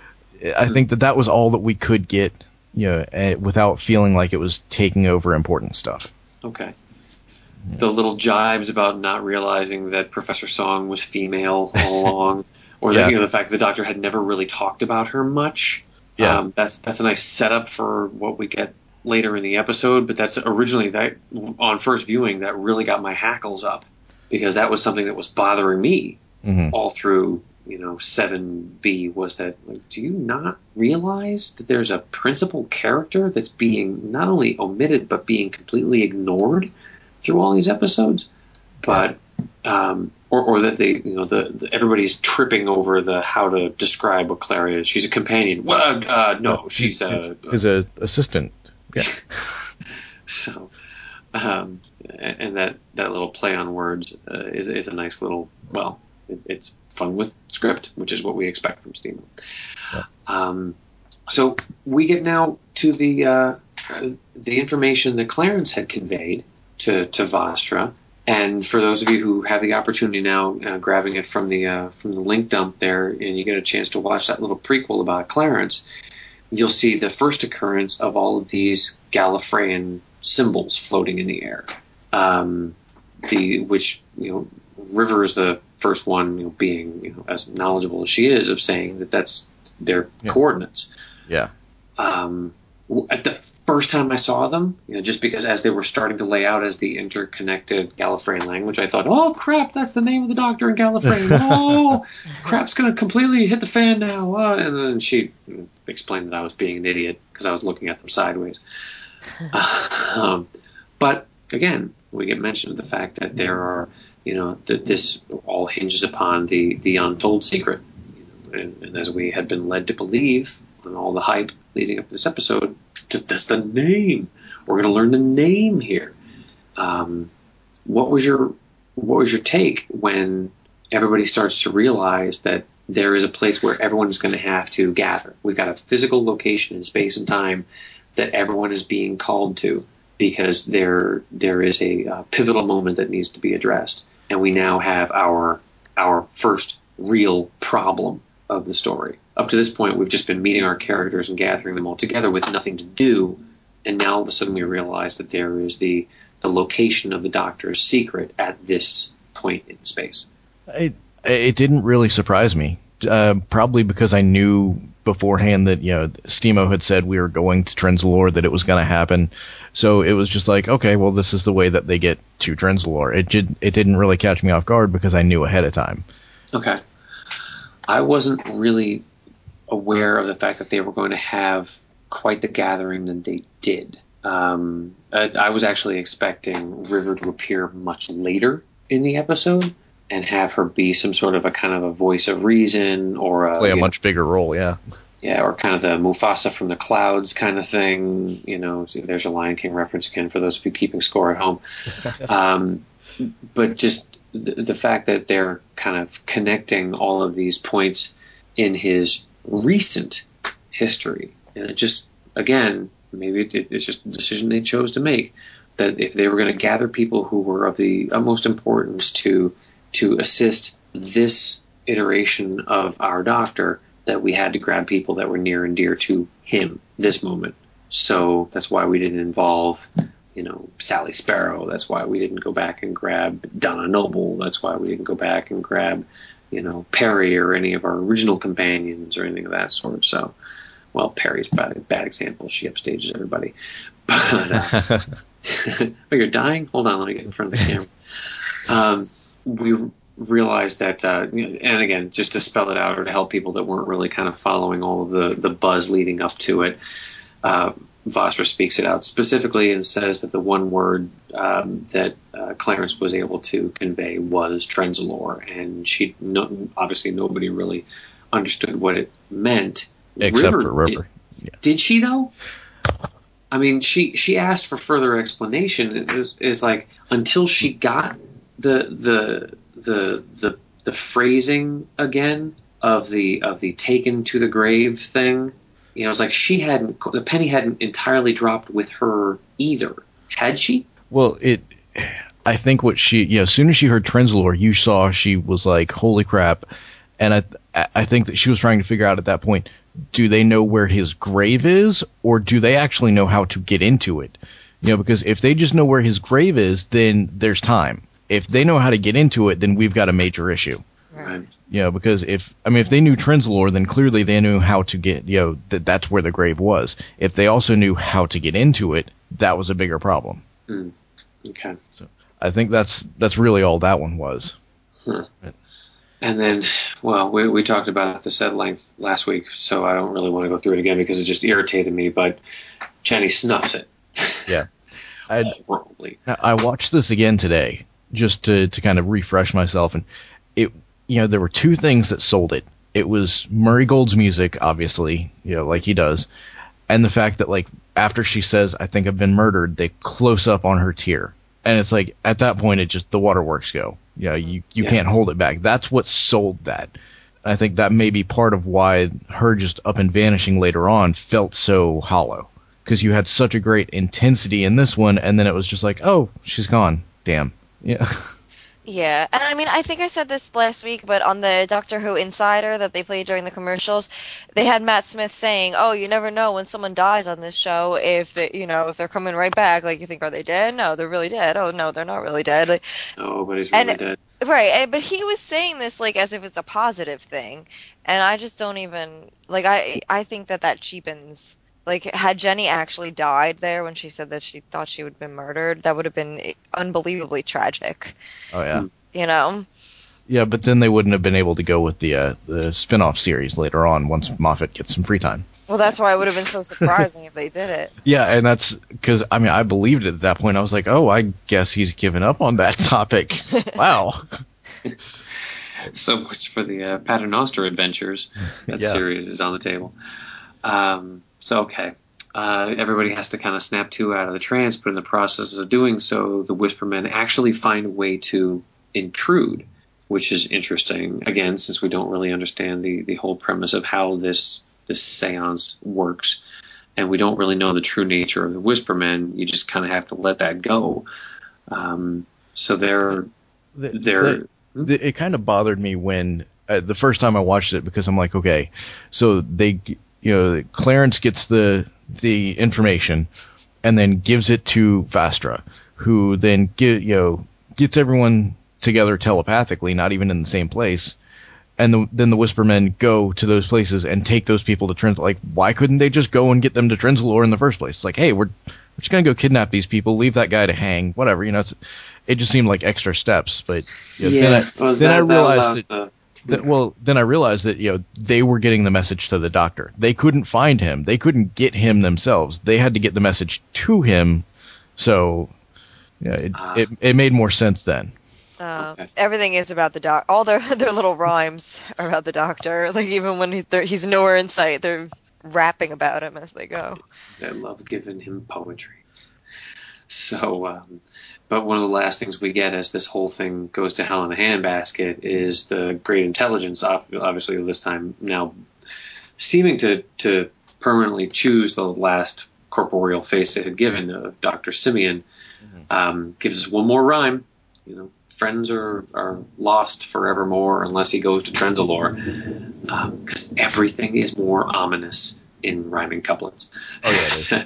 A: I think that that was all that we could get, you know, uh, without feeling like it was taking over important stuff.
D: Okay. The little jibes about not realizing that Professor Song was female all along, or
A: Yeah.
D: that, you know, the fact that the Doctor had never really talked about her much.
A: Yeah.
D: Um, that's that's a nice setup for what we get later in the episode. But that's originally that on first viewing that really got my hackles up, because that was something that was bothering me
A: Mm-hmm.
D: all through, you know, seven B, was that, like, do you not realize that there's a principal character that's being not only omitted but being completely ignored through all these episodes? But um, or, or that they, you know, the, the everybody's tripping over the how to describe what Clara is. She's a companion. Well, uh, no, she's a
A: is a assistant. Yeah.
D: so. Um, and that, that little play on words uh, is is a nice little, well, it, it's fun with script, which is what we expect from Steamboat.
A: Yeah.
D: Um, so we get now to the uh, the information that Clarence had conveyed to to Vostra, and for those of you who have the opportunity now, uh, grabbing it from the uh, from the link dump there, and you get a chance to watch that little prequel about Clarence, you'll see the first occurrence of all of these Gallifreyan symbols floating in the air. Um, the which, you know, River is the first one, you know, being, you know, as knowledgeable as she is, of saying that that's their
A: Yeah.
D: coordinates.
A: Yeah.
D: Um, at the first time I saw them, you know, just because as they were starting to lay out as the interconnected Gallifreyan language, I thought, oh crap, that's the name of the Doctor in Gallifreyan. Oh, crap's going to completely hit the fan now. Uh, and then she explained that I was being an idiot because I was looking at them sideways. um, but again, we get mentioned the fact that there are, you know, that this all hinges upon the, the untold secret. You know, and, and as we had been led to believe on all the hype leading up to this episode, that's the name. We're going to learn the name here. Um, what was your what was your take when everybody starts to realize that there is a place where everyone is going to have to gather. We've got a physical location in space and time that everyone is being called to because there there is a uh, pivotal moment that needs to be addressed, and we now have our our first real problem of the story. Up to this point, we've just been meeting our characters and gathering them all together with nothing to do, and now all of a sudden we realize that there is the the location of the Doctor's secret at this point in space.
A: It, it didn't really surprise me, uh, probably because I knew beforehand that, you know, Stemo had said we were going to Trenzalore, that it was going to happen. So it was just like, okay, well, this is the way that they get to Trenzalore. It, did, it didn't really catch me off guard because I knew ahead of time.
D: Okay. I wasn't really aware of the fact that they were going to have quite the gathering that they did. Um, I, I was actually expecting River to appear much later in the episode and have her be some sort of a kind of a voice of reason, or a,
A: play a
D: you
A: much
D: know,
A: bigger role, yeah.
D: Yeah, or kind of the Mufasa from the clouds kind of thing. You know, there's a Lion King reference again for those of you keeping score at home. um, but just the, the fact that they're kind of connecting all of these points in his recent history, and it just, again, maybe it, it's just a decision they chose to make, that if they were going to gather people who were of the utmost importance to to assist this iteration of our Doctor, that we had to grab people that were near and dear to him this moment. So that's why we didn't involve, you know, Sally Sparrow. That's why we didn't go back and grab Donna Noble. That's why we didn't go back and grab, you know, Perry or any of our original companions or anything of that sort. So, well, Perry's a bad, bad example. She upstages everybody. But, uh, oh, you're dying? Hold on, let me get in front of the camera. Um, we realized that, uh, and again, just to spell it out or to help people that weren't really kind of following all of the, the buzz leading up to it, uh, Vostra speaks it out specifically and says that the one word um, that uh, Clarence was able to convey was Trenzalore, and she no, obviously nobody really understood what it meant.
A: Except
D: River
A: for River.
D: Did,
A: yeah.
D: did she, though? I mean, she, she asked for further explanation. It was, is like, until she got the the the the the phrasing again of the of the taken to the grave thing, you know, it's like she hadn't, the penny hadn't entirely dropped with her either, had she?
A: Well, it. I think what she, you know, as soon as she heard Trenzalore, you saw she was like, "Holy crap!" And I, I think that she was trying to figure out at that point, do they know where his grave is, or do they actually know how to get into it? You know, because if they just know where his grave is, then there's time. If they know how to get into it, then we've got a major issue.
D: Right.
A: You know, because if, I mean, if they knew Trenzalore, then clearly they knew how to get, you know, that that's where the grave was. If they also knew how to get into it, that was a bigger problem.
D: Mm. Okay.
A: So I think that's that's really all that one was.
D: Huh. And then, well, we, we talked about this at length last week, so I don't really want to go through it again because it just irritated me, but Jenny snuffs it.
A: Yeah. I'd,
D: Horribly.
A: I watched this again today just to, to kind of refresh myself, and it, you know, there were two things that sold it. It was Murray Gold's music, obviously, you know, like he does, and the fact that, like, after she says, "I think I've been murdered," they close up on her tear. And it's like, at that point, it just, the waterworks go. You know, you, you
D: yeah.
A: can't hold it back. That's what sold that. I think that may be part of why her just up and vanishing later on felt so hollow. Because you had such a great intensity in this one, and then it was just like, oh, she's gone. Damn. Yeah.
C: Yeah, and I mean, I think I said this last week, but on the Doctor Who Insider that they played during the commercials, they had Matt Smith saying, "Oh, you never know when someone dies on this show if they, you know, if they're coming right back. Like, you think, are they dead? No, they're really dead. Oh, no, they're not really dead." Like,
D: Nobody's really
C: and
D: dead.
C: right, and, but he was saying this like as if it's a positive thing, and I just don't even like. I I think that that cheapens. Like, had Jenny actually died there when she said that she thought she would have been murdered, that would have been unbelievably tragic.
A: Oh, yeah.
C: You know?
A: Yeah, but then they wouldn't have been able to go with the uh, the spin-off series later on once Moffat gets some free time.
C: Well, that's why it would have been so surprising if they did it.
A: Yeah, and that's because, I mean, I believed it at that point. I was like, oh, I guess he's given up on that topic. Wow.
D: So much for the uh, Paternoster adventures. That
A: Yeah.
D: series is on the table. Um, so, okay. Uh, everybody has to kind of snap two out of the trance, but in the process of doing so, the Whispermen actually find a way to intrude which is interesting. Again, since we don't really understand the, the whole premise of how this this seance works, and we don't really know the true nature of the Whispermen, you just kind of have to let that go. Um, so they're
A: The-
D: they're
A: the- the- it kind of bothered me when uh, the first time I watched it, because I'm like, okay, so they, you know, Clarence gets the the information and then gives it to Vastra, who then get you know gets everyone together telepathically, not even in the same place. And the, then the Whispermen go to those places and take those people to Trenzalore. Like, why couldn't they just go and get them to Trenzalore in the first place? It's like, hey, we're, we're just going to go kidnap these people, leave that guy to hang, whatever. You know, it's, it just seemed like extra steps. But you know,
D: yeah.
A: then I,
D: well,
A: then
D: that,
A: I realized
D: that,
A: that,
D: allows
A: that, well, then I realized that, you know, they were getting the message to the doctor. They couldn't find him. They couldn't get him themselves. They had to get the message to him. So, yeah, it,
D: Ah.
A: it, it made more sense then.
C: Uh,
D: Okay.
C: Everything is about the doc. All their their little rhymes are about the doctor. Like even when he, they're- he's nowhere in sight, they're rapping about him as they go.
D: I love giving him poetry. So, um, but one of the last things we get as this whole thing goes to hell in a handbasket is the great intelligence, ob- obviously this time now seeming to, to permanently choose the last corporeal face it had given, uh, Doctor Simeon, um, gives us one more rhyme. You know, friends are, are lost forevermore unless he goes to Trenzalore, because um, everything is more ominous in rhyming couplets.
A: Oh, yeah, it is.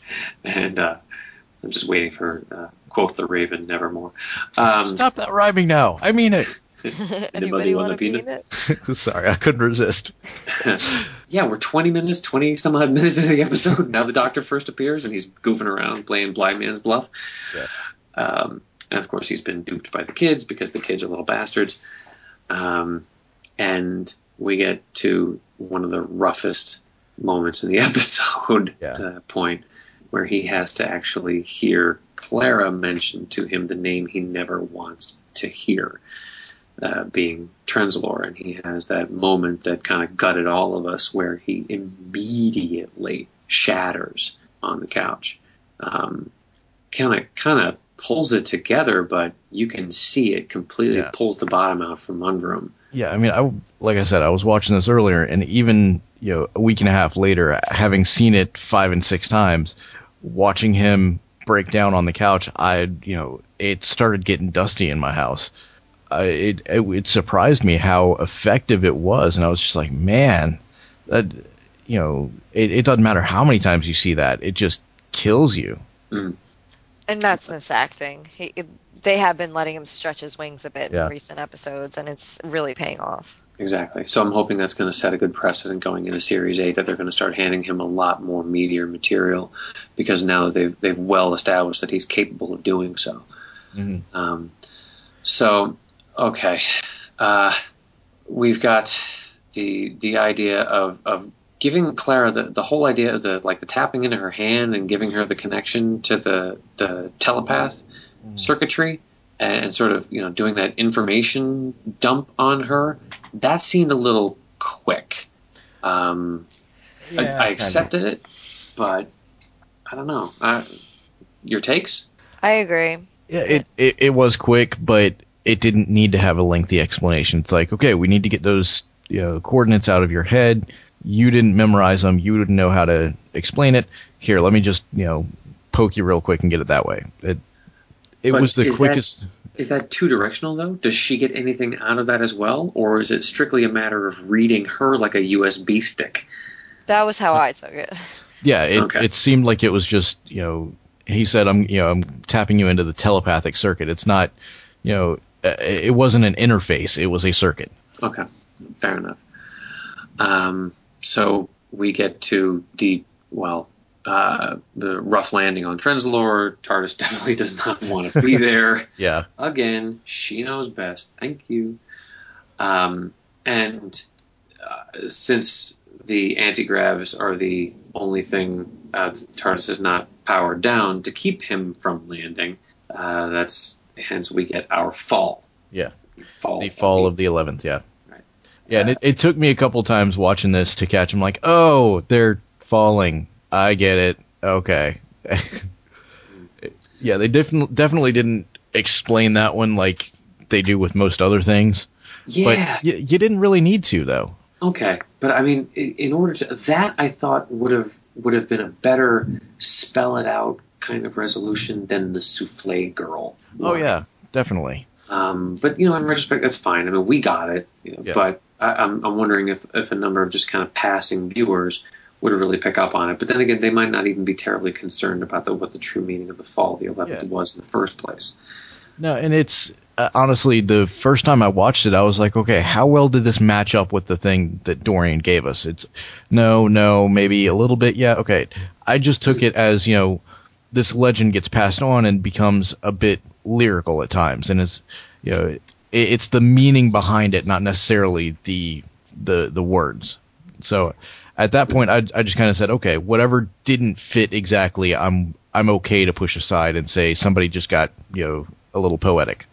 D: And uh, I'm just waiting for uh, quoth the Raven, nevermore. Um,
A: Stop that rhyming now. I mean it.
C: Anybody want
D: wanna
C: to be
D: be
C: in it?
A: Sorry, I couldn't resist.
D: Yeah, we're twenty minutes, twenty some odd minutes into the episode. Now the Doctor first appears and he's goofing around playing blind man's bluff.
A: Yeah.
D: Um, and of course he's been duped by the kids because the kids are little bastards. Um, and we get to one of the roughest moments in the episode,
A: Yeah.
D: uh, point where he has to actually hear Clara mention to him the name he never wants to hear. Uh, being Trenzalore, and he has that moment that kind of gutted all of us, where he immediately shatters on the couch. Um, kind of, kind of pulls it together, but you can see it completely
A: Yeah.
D: pulls the bottom out from under him.
A: Yeah, I mean, I like I said, I was watching this earlier, and even you know a week and a half later, having seen it five and six times, watching him break down on the couch, I you know it started getting dusty in my house. Uh, it, it it surprised me how effective it was, and I was just like, man, that you know, it, it doesn't matter how many times you see that, it just kills you.
D: Mm.
C: And Matt Smith's acting. He, it, they have been letting him stretch his wings a bit
A: Yeah.
C: in recent episodes, and it's really paying off.
D: Exactly. So I'm hoping that's going to set a good precedent going into Series eight, that they're going to start handing him a lot more meatier material, because now that they've, they've well established that he's capable of doing so.
A: Mm-hmm.
D: Um, so, okay. Uh, we've got the the idea of, of giving Clara the, the whole idea of the like the tapping into her hand and giving her the connection to the, the telepath
A: Mm-hmm.
D: circuitry, and sort of, you know, doing that information dump on her. That seemed a little quick. Um, I,
A: Yeah,
D: I accepted it, but I don't know. Uh, your takes?
C: I agree.
A: Yeah, it, it it was quick, but it didn't need to have a lengthy explanation. It's like, okay, we need to get those you know coordinates out of your head. You didn't memorize them. You didn't know how to explain it. Here, let me just you know poke you real quick and get it that way. It it
D: But
A: was the
D: is
A: quickest.
D: That, is that two directional though? Does she get anything out of that as well, or is it strictly a matter of reading her like a U S B stick?
C: That was how I took it.
A: Yeah, it
D: Okay.
A: it seemed like it was just you know he said I'm you know I'm tapping you into the telepathic circuit. It's not you know uh, it wasn't an interface. It was a circuit.
D: Okay, fair enough. Um, so we get to the, well, uh, the rough landing on Trenzalore. TARDIS definitely does not want to be there.
A: Yeah.
D: Again, she knows best. Thank you. Um, and uh, since the anti-gravs are the only thing uh, the TARDIS is not powered down to keep him from landing, uh, that's hence we get our fall.
A: Yeah.
D: Fall
A: The fall
D: the-
A: of the eleventh. Yeah.
D: Right.
A: Yeah, and it, it took me a couple times watching this to catch them. Like, oh, they're falling. I get it. Okay. Yeah, they def- definitely didn't explain that one like they do with most other things.
D: Yeah.
A: But you, you didn't really need to, though.
D: Okay, but I mean, in, in order to that, I thought would have would have been a better spell it out kind of resolution than the souffle girl.
A: Oh
D: line.
A: yeah, definitely.
D: Um, but you know, in retrospect, that's fine. I mean, we got it. You know,
A: Yeah.
D: But I, I'm I'm wondering if if a number of just kind of passing viewers would really pick up on it. But then again, they might not even be terribly concerned about the what the true meaning of the fall of the eleventh
A: Yeah.
D: was in the first place.
A: No, and it's uh, honestly the first time I watched it, I was like, okay, how well did this match up with the thing that Dorian gave us? It's no, no, maybe a little bit, yeah, okay. I just took it as, you know, this legend gets passed on and becomes a bit lyrical at times, and it's, you know, it, it's the meaning behind it, not necessarily the the the words. So at that point, I I just kind of said, okay, whatever didn't fit exactly, I'm I'm okay to push aside and say somebody just got, you know, a little poetic.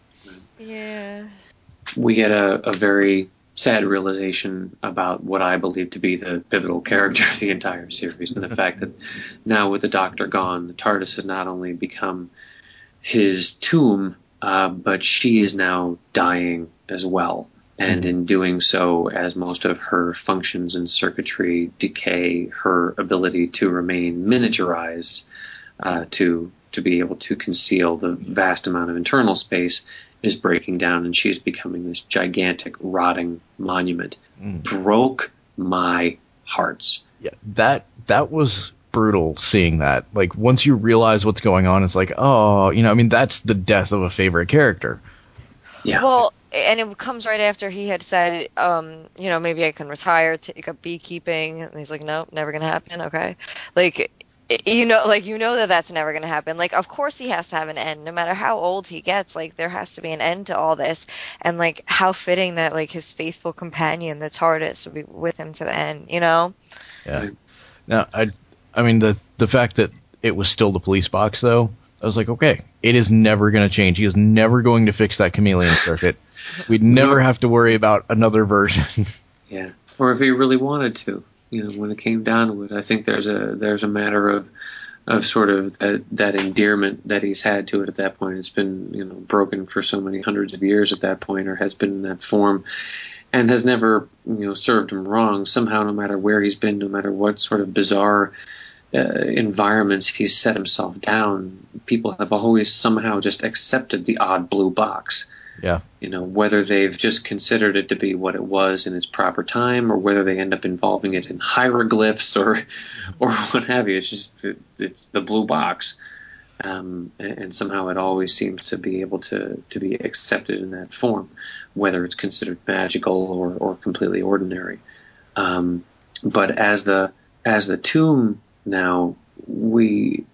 C: Yeah.
D: We get a, a very sad realization about what I believe to be the pivotal character of the entire series, and the fact that now with the Doctor gone, the TARDIS has not only become his tomb, uh, but she is now dying as well. And
A: Mhm.
D: in doing so, as most of her functions and circuitry decay, her ability to remain miniaturized, uh, to to be able to conceal the vast amount of internal space, is breaking down, and she's becoming this gigantic rotting monument.
A: Mm.
D: Broke my hearts.
A: Yeah, that that was brutal seeing that. Like once you realize what's going on, it's like, oh, you know, I mean, that's the death of a favorite character.
D: Yeah.
C: Well, and it comes right after he had said, um, you know, maybe I can retire, take up beekeeping. And he's like, nope, never going to happen. Okay. Like, you know, like, you know that that's never going to happen. Like, of course he has to have an end, no matter how old he gets. Like, there has to be an end to all this. And, like, how fitting that, like, his faithful companion, the TARDIS, would be with him to the end, you know?
A: Yeah.
D: Right.
A: Now, I, I mean, the the fact that it was still the police box, though, I was like, okay, it is never going to change. He is never going to fix that chameleon circuit. We'd never
D: No.
A: have to worry about another version.
D: Yeah, or if he really wanted to, you know, when it came down to it, I think there's a there's a matter of of sort of that, that endearment that he's had to it at that point. It's been, you know, broken for so many hundreds of years at that point, or has been in that form, and has never, you know, served him wrong. Somehow, no matter where he's been, no matter what sort of bizarre uh, environments he's set himself down, people have always somehow just accepted the odd blue box.
A: Yeah.
D: You know, whether they've just considered it to be what it was in its proper time, or whether they end up involving it in hieroglyphs or, or what have you. It's just it, it's the blue box, um, and, and somehow it always seems to be able to to be accepted in that form, whether it's considered magical or, or completely ordinary. Um, but as the as the tomb now, we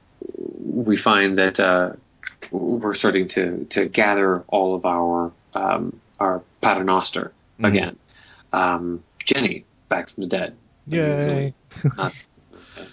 D: we find that. Uh, we're starting to, to gather all of our um, our paternoster
A: Mhm.
D: again. Um, Jenny back from the dead.
A: Yay.
D: Not, okay.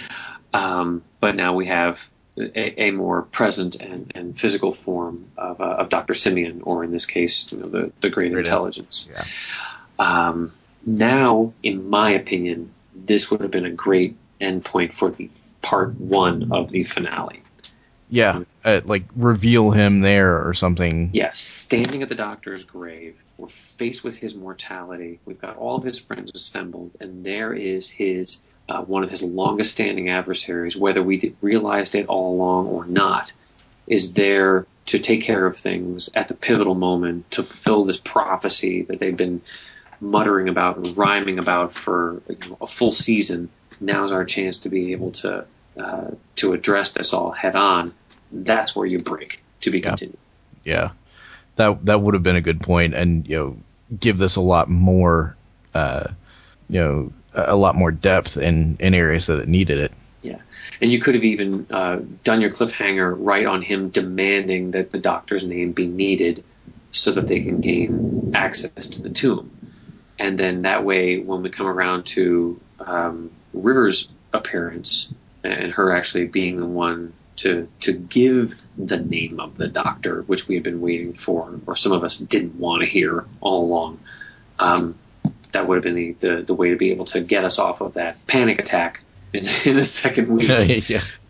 D: um, but now we have a, a more present and, and physical form of, uh, of Doctor Simeon, or in this case, you know, the, the Great,
A: Great
D: Intelligence.
A: Yeah.
D: Um, now, in my opinion, this would have been a great endpoint for the part one of the finale.
A: Yeah. Uh, like reveal him there or something.
D: Yes, standing at the Doctor's grave, we're faced with his mortality. We've got all of his friends assembled, and there is his uh, one of his longest-standing adversaries, whether we realized it all along or not, is there to take care of things at the pivotal moment to fulfill this prophecy that they've been muttering about and rhyming about for, you know, a full season. Now's our chance to be able to uh, to address this all head on. That's where you break. To be
A: Yeah.
D: continued.
A: Yeah. That that would have been a good point, and you know, give this a lot more, uh, you know, a lot more depth in, in areas that it needed it.
D: Yeah, and you could have even uh, done your cliffhanger right on him demanding that the Doctor's name be needed so that they can gain access to the tomb. And then that way, when we come around to um, River's appearance and her actually being the one to to give the name of the Doctor, which we had been waiting for, or some of us didn't want to hear all along, um, that would have been the, the, the way to be able to get us off of that panic attack in, in the second week.
A: Yeah.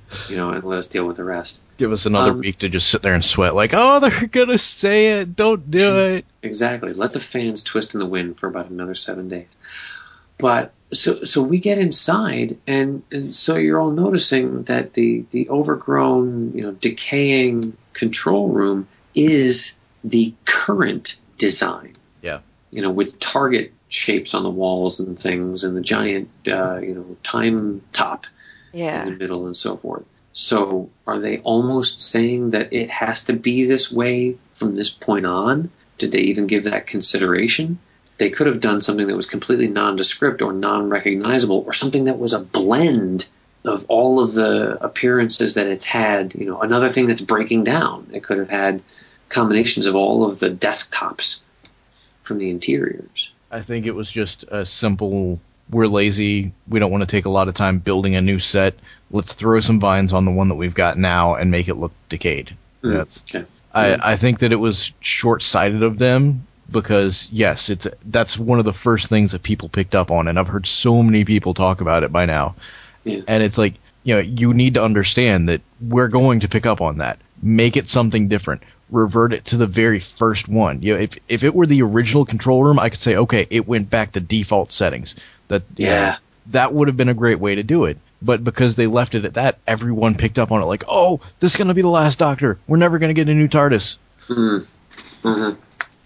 D: you know, and let us deal with the rest.
A: Give us another
D: Um,
A: week to just sit there and sweat like, oh, they're going to say it. Don't do it.
D: Exactly. Let the fans twist in the wind for about another seven days. But so so we get inside, and, and so you're all noticing that the, the overgrown, you know, decaying control room is the current design.
A: Yeah.
D: You know, with target shapes on the walls and things, and the giant, uh, you know, time top
C: Yeah.
D: in the middle and so forth. So are they almost saying that it has to be this way from this point on? Did they even give that consideration? They could have done something that was completely nondescript or non-recognizable, or something that was a blend of all of the appearances that it's had. You know, another thing that's breaking down. It could have had combinations of all of the desktops from the interiors.
A: I think it was just a simple, we're lazy, we don't want to take a lot of time building a new set, let's throw some vines on the one that we've got now and make it look decayed.
D: Mm,
A: That's,
D: okay.
A: I,
D: Mm.
A: I think that it was short-sighted of them, because yes, it's that's one of the first things that people picked up on, and I've heard so many people talk about it by now.
D: Yeah.
A: And it's like, you know, you need to understand that we're going to pick up on that. Make it something different. Revert it to the very first one. You know, if if it were the original control room, I could say, okay, it went back to default settings. That you
D: Yeah.
A: know, that would have been a great way to do it. But because they left it at that, everyone picked up on it like, oh, this is going to be the last Doctor. We're never going to get a new TARDIS.
D: Mm. Mm-hmm.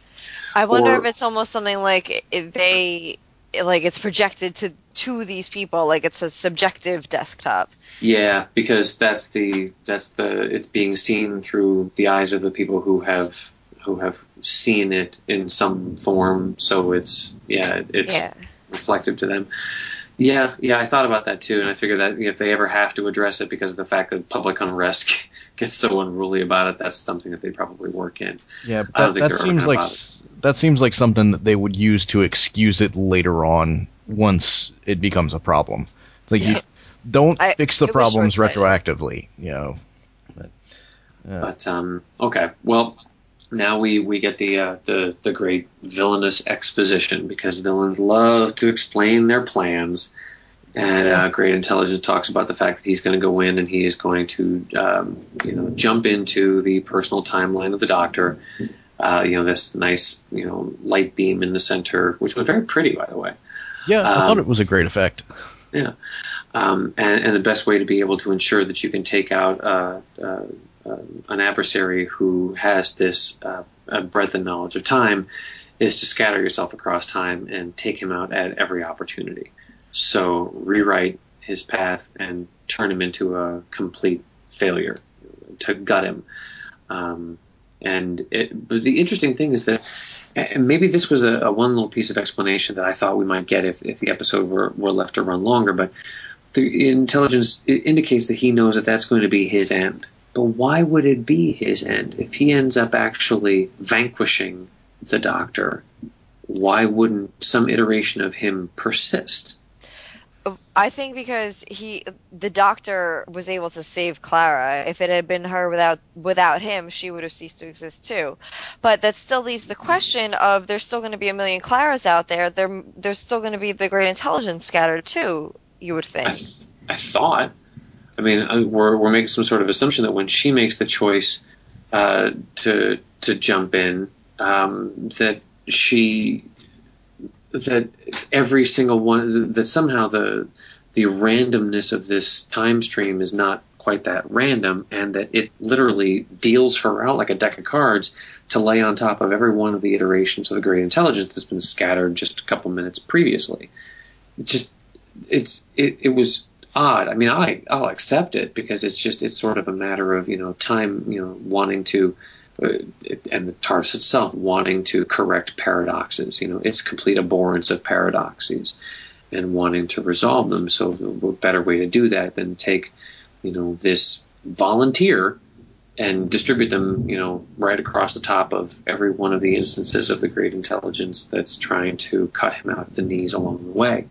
C: I wonder
D: Or-
C: if it's almost something like if they like it's projected to to these people, like it's a subjective desktop.
D: Yeah, because that's the that's the it's being seen through the eyes of the people who have who have seen it in some form. So it's yeah, it's
C: Yeah.
D: reflective to them. Yeah, yeah, I thought about that too, and I figured that if they ever have to address it because of the fact that public unrest gets so unruly about it, that's something that they probably work in.
A: Yeah, but
D: I don't
A: that,
D: think
A: that
D: they're
A: seems
D: ever
A: like
D: gonna bother.
A: s- that seems like something that they would use to excuse it later on once it becomes a problem. It's like
D: Yeah.
A: you don't
C: I-
A: fix the
C: it was
A: problems
C: short-sighted.
A: retroactively, you know. But, yeah.
D: But um, okay, well, now we, we get the uh, the the great villainous exposition, because villains love to explain their plans. And uh, Great Intelligence talks about the fact that he's going to go in and he is going to um, you know jump into the personal timeline of the Doctor. Uh, you know, this nice you know light beam in the center, which was very pretty, by the way.
A: yeah, I
D: um,
A: thought it was a great effect.
D: Yeah. Um, and, and the best way to be able to ensure that you can take out uh, uh, uh, an adversary who has this uh, uh, breadth and knowledge of time is to scatter yourself across time and take him out at every opportunity. So rewrite his path and turn him into a complete failure, to gut him. Um, and it, but the interesting thing is that, and maybe this was a, a one little piece of explanation that I thought we might get if, if the episode were, were left to run longer, but the intelligence it indicates that he knows that that's going to be his end. But why would it be his end? If he ends up actually vanquishing the Doctor, why wouldn't some iteration of him persist?
C: I think because he, the Doctor, was able to save Clara. If it had been her without without him, she would have ceased to exist too. But that still leaves the question of there's still going to be a million Claras out there. There, there's still going to be the Great Intelligence scattered too. You would
D: I,
C: think.
D: th- I thought. I mean, uh, we're we're making some sort of assumption that when she makes the choice uh, to to jump in, um, that she that every single one that somehow the the randomness of this time stream is not quite that random, and that it literally deals her out like a deck of cards to lay on top of every one of the iterations of the Great Intelligence that's been scattered just a couple minutes previously. It just it's it, it was odd. I mean, I I'll accept it because it's just it's sort of a matter of you know time, you know, wanting to. Uh, it, and the TARDIS itself wanting to correct paradoxes, you know, its complete abhorrence of paradoxes and wanting to resolve them. So what better way to do that than take, you know, this volunteer and distribute them, you know, right across the top of every one of the instances of the Great Intelligence that's trying to cut him out at the knees along the way.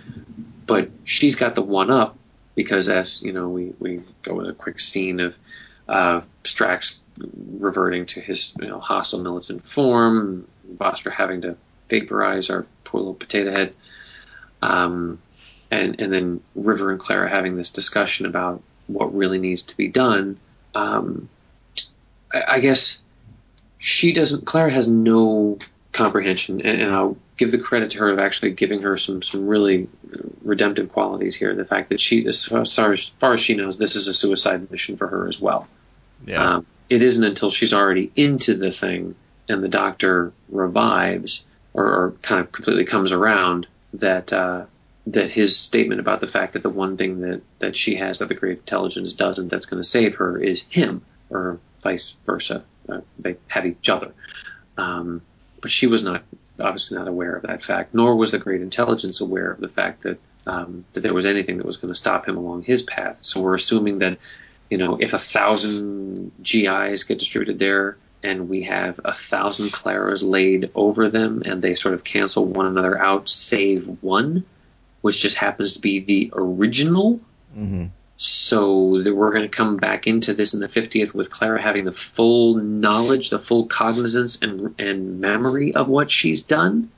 D: But she's got the one up because as, you know, we, we go with a quick scene of uh, Strax reverting to his you know, hostile militant form, Vostra having to vaporize our poor little potato head. Um, and and then River and Clara having this discussion about what really needs to be done. Um, I, I guess she doesn't. Clara has no comprehension, and, and I'll give the credit to her of actually giving her some some really redemptive qualities here. The fact that she, as far as, as far as she knows, this is a suicide mission for her as well.
A: Yeah.
D: Um, it isn't until she's already into the thing and the doctor revives or, or kind of completely comes around that uh, that his statement about the fact that the one thing that, that she has that the great intelligence doesn't that's going to save her is him, or vice versa. Uh, they have each other. Um, but she was not obviously not aware of that fact, nor was the great intelligence aware of the fact that um, that there was anything that was going to stop him along his path. So we're assuming that, you know, if a thousand G Is get distributed there and we have a thousand Claras laid over them and they sort of cancel one another out, save one, which just happens to be the original.
A: Mm-hmm.
D: So that we're going to come back into this in the fiftieth with Clara having the full knowledge, the full cognizance and and memory of what she's done?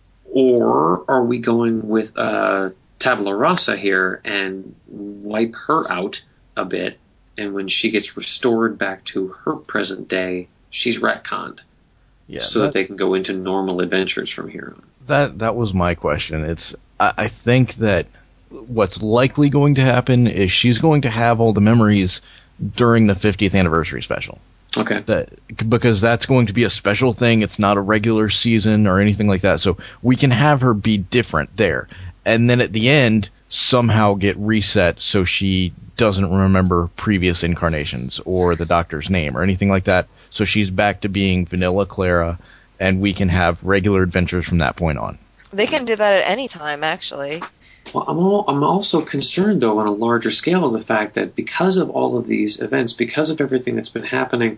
D: Or are we going with uh, tabula rasa here and wipe her out a bit, and when she gets restored back to her present day, she's retconned,
A: Yeah,
D: so
A: that,
D: that they can go into normal adventures from here on?
A: That that was my question. It's I, I think that what's likely going to happen is she's going to have all the memories during the fiftieth anniversary special.
D: Okay.
A: That because that's going to be a special thing. It's not a regular season or anything like that. So we can have her be different there. And then at the end, somehow get reset so she doesn't remember previous incarnations or the doctor's name or anything like that. So she's back to being vanilla Clara, and we can have regular adventures from that point on.
C: They can do that at any time, actually.
D: Well, I'm, all, I'm also concerned, though, on a larger scale of the fact that because of all of these events, because of everything that's been happening,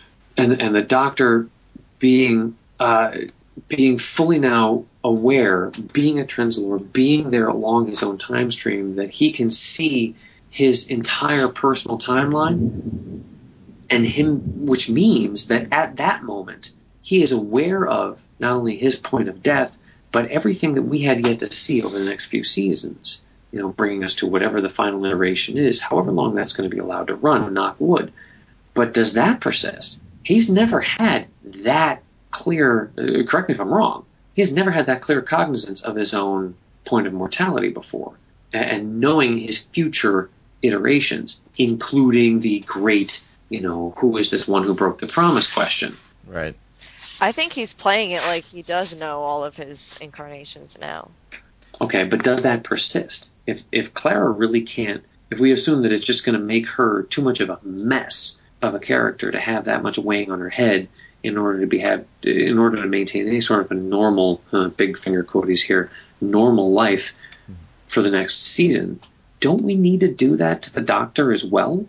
D: and and the Doctor being uh, being fully now aware, being a Trenzalore, being there along his own time stream, that he can see his entire personal timeline, and him, which means that at that moment he is aware of not only his point of death, but everything that we had yet to see over the next few seasons, you know, bringing us to whatever the final iteration is, however long that's going to be allowed to run, knock wood. But does that persist? He's never had that clear, uh, correct me if I'm wrong, he has never had that clear cognizance of his own point of mortality before. And, and knowing his future iterations, including the great, you know, who is this one who broke the promise question.
A: Right.
C: I think he's playing it like he does know all of his incarnations now.
D: Okay, but does that persist? If if Clara really can't, if we assume that it's just going to make her too much of a mess of a character to have that much weighing on her head in order to be have in order to maintain any sort of a normal, uh, big finger quotes here, normal life for the next season, don't we need to do that to the Doctor as well?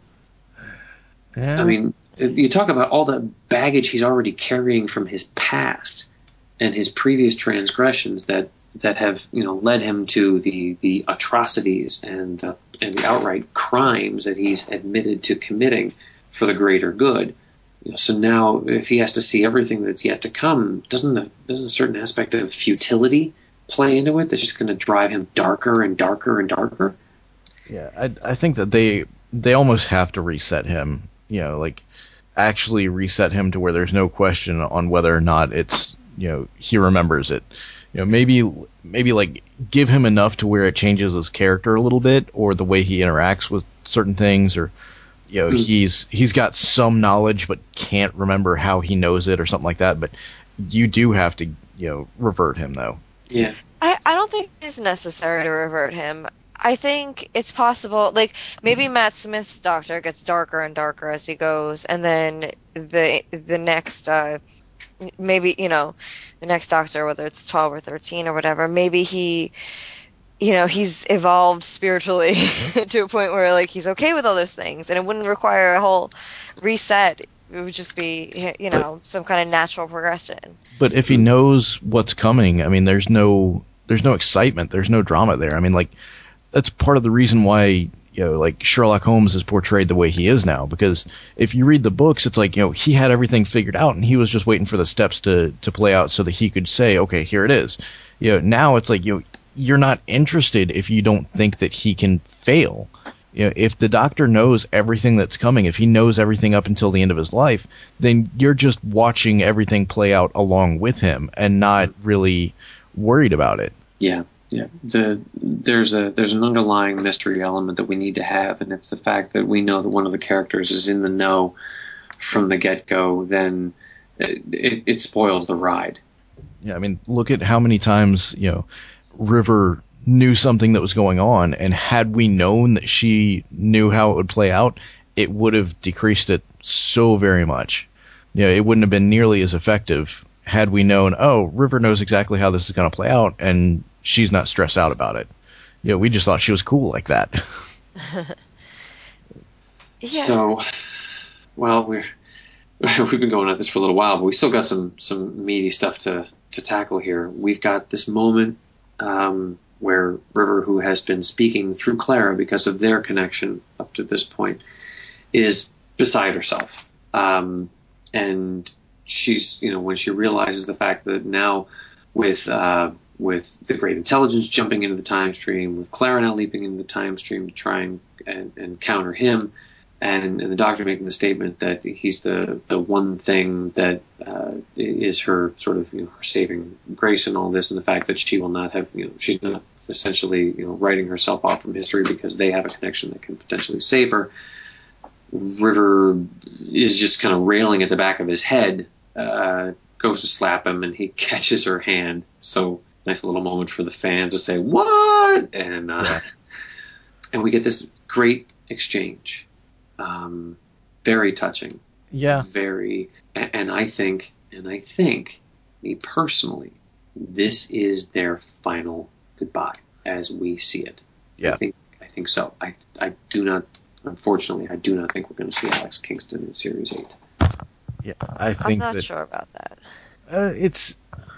A: Yeah.
D: I mean, you talk about all the baggage he's already carrying from his past and his previous transgressions that, that have, you know, led him to the, the atrocities and uh, and the outright crimes that he's admitted to committing for the greater good. You know, so now, if he has to see everything that's yet to come, doesn't the, doesn't a certain aspect of futility play into it that's just going to drive him darker and darker and darker?
A: Yeah, I I think that they they almost have to reset him. You know, like actually reset him to where there's no question on whether or not it's, you know, he remembers it. You know, maybe maybe like give him enough to where it changes his character a little bit, or the way he interacts with certain things, or you know, mm. he's he's got some knowledge but can't remember how he knows it or something like that. But you do have to, you know, revert him though.
D: Yeah.
C: I, I don't think it's necessary to revert him. I think it's possible, like, maybe Matt Smith's Doctor gets darker and darker as he goes, and then the the next, uh, maybe, you know, the next Doctor, whether it's twelve or thirteen or whatever, maybe he, you know, he's evolved spiritually to a point where, like, he's okay with all those things, and it wouldn't require a whole reset. It would just be, you know, but, some kind of natural progression.
A: But if he knows what's coming, I mean, there's no there's no excitement, there's no drama there. I mean, like, that's part of the reason why, you know, like Sherlock Holmes is portrayed the way he is now, because if you read the books, it's like, you know, he had everything figured out and he was just waiting for the steps to, to play out so that he could say, okay, here it is. You know, now it's like, you know, you're not interested if you don't think that he can fail. You know, if the Doctor knows everything that's coming, if he knows everything up until the end of his life, then you're just watching everything play out along with him and not really worried about it.
D: Yeah, yeah. The, there's a there's an underlying mystery element that we need to have, and if the fact that we know that one of the characters is in the know from the get-go, then it, it, it spoils the ride.
A: Yeah, I mean, look at how many times, you know, River knew something that was going on, and had we known that she knew how it would play out, it would have decreased it so very much. You know, it wouldn't have been nearly as effective had we known, oh, River knows exactly how this is going to play out, and she's not stressed out about it. You know, we just thought she was cool like that.
C: Yeah.
D: So, well, we're we've been going at this for a little while, but we still got some some meaty stuff to to tackle here. We've got this moment um, where River, who has been speaking through Clara because of their connection up to this point, is beside herself. Um, and she's, you know, when she realizes the fact that now with uh, with the great intelligence jumping into the time stream, with Clara now leaping into the time stream to try and, and, and counter him, and, and the Doctor making the statement that he's the, the one thing that uh, is her sort of, you know, her saving grace in all this, and the fact that she will not have, you know, she's not essentially, you know, writing herself off from history because they have a connection that can potentially save her. River is just kind of railing at the back of his head, uh, goes to slap him, and he catches her hand. So nice little moment for the fans to say, "What?" And uh, yeah. and we get this great exchange. Um, very touching.
A: Yeah.
D: Very, and, and I think, and I think, me personally, this is their final goodbye as we see it.
A: Yeah.
D: I think, I think so. I, I do not, unfortunately, I do not think we're going to see Alex Kingston in Series eight.
A: Yeah, I think
C: I'm not
A: that,
C: sure about that.
A: Uh, it's,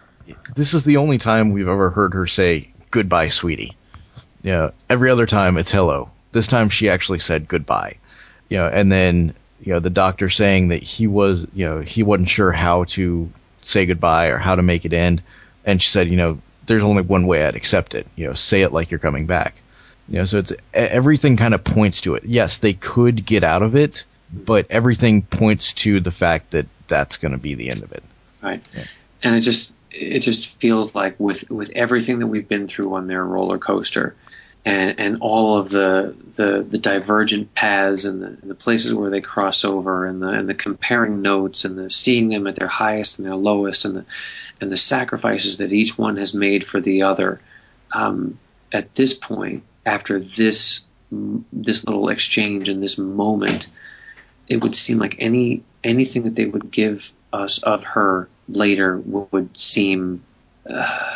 A: this is the only time we've ever heard her say, "Goodbye, sweetie." You know, every other time it's hello. This time she actually said goodbye. You know, and then, you know, the Doctor saying that he was, you know, he wasn't sure how to say goodbye or how to make it end. And she said, you know, there's only one way I'd accept it. You know, say it like you're coming back. You know, so it's, everything kind of points to it. Yes, they could get out of it, but everything points to the fact that that's going to be the end of it.
D: Right.
A: Yeah.
D: And it just, it just feels like with, with everything that we've been through on their roller coaster, and, and all of the, the, the divergent paths and the, and the places where they cross over, and the, and the comparing notes, and the seeing them at their highest and their lowest, and the, and the sacrifices that each one has made for the other. Um, at this point, after this, this little exchange and this moment, it would seem like any, anything that they would give us of her later would seem, uh,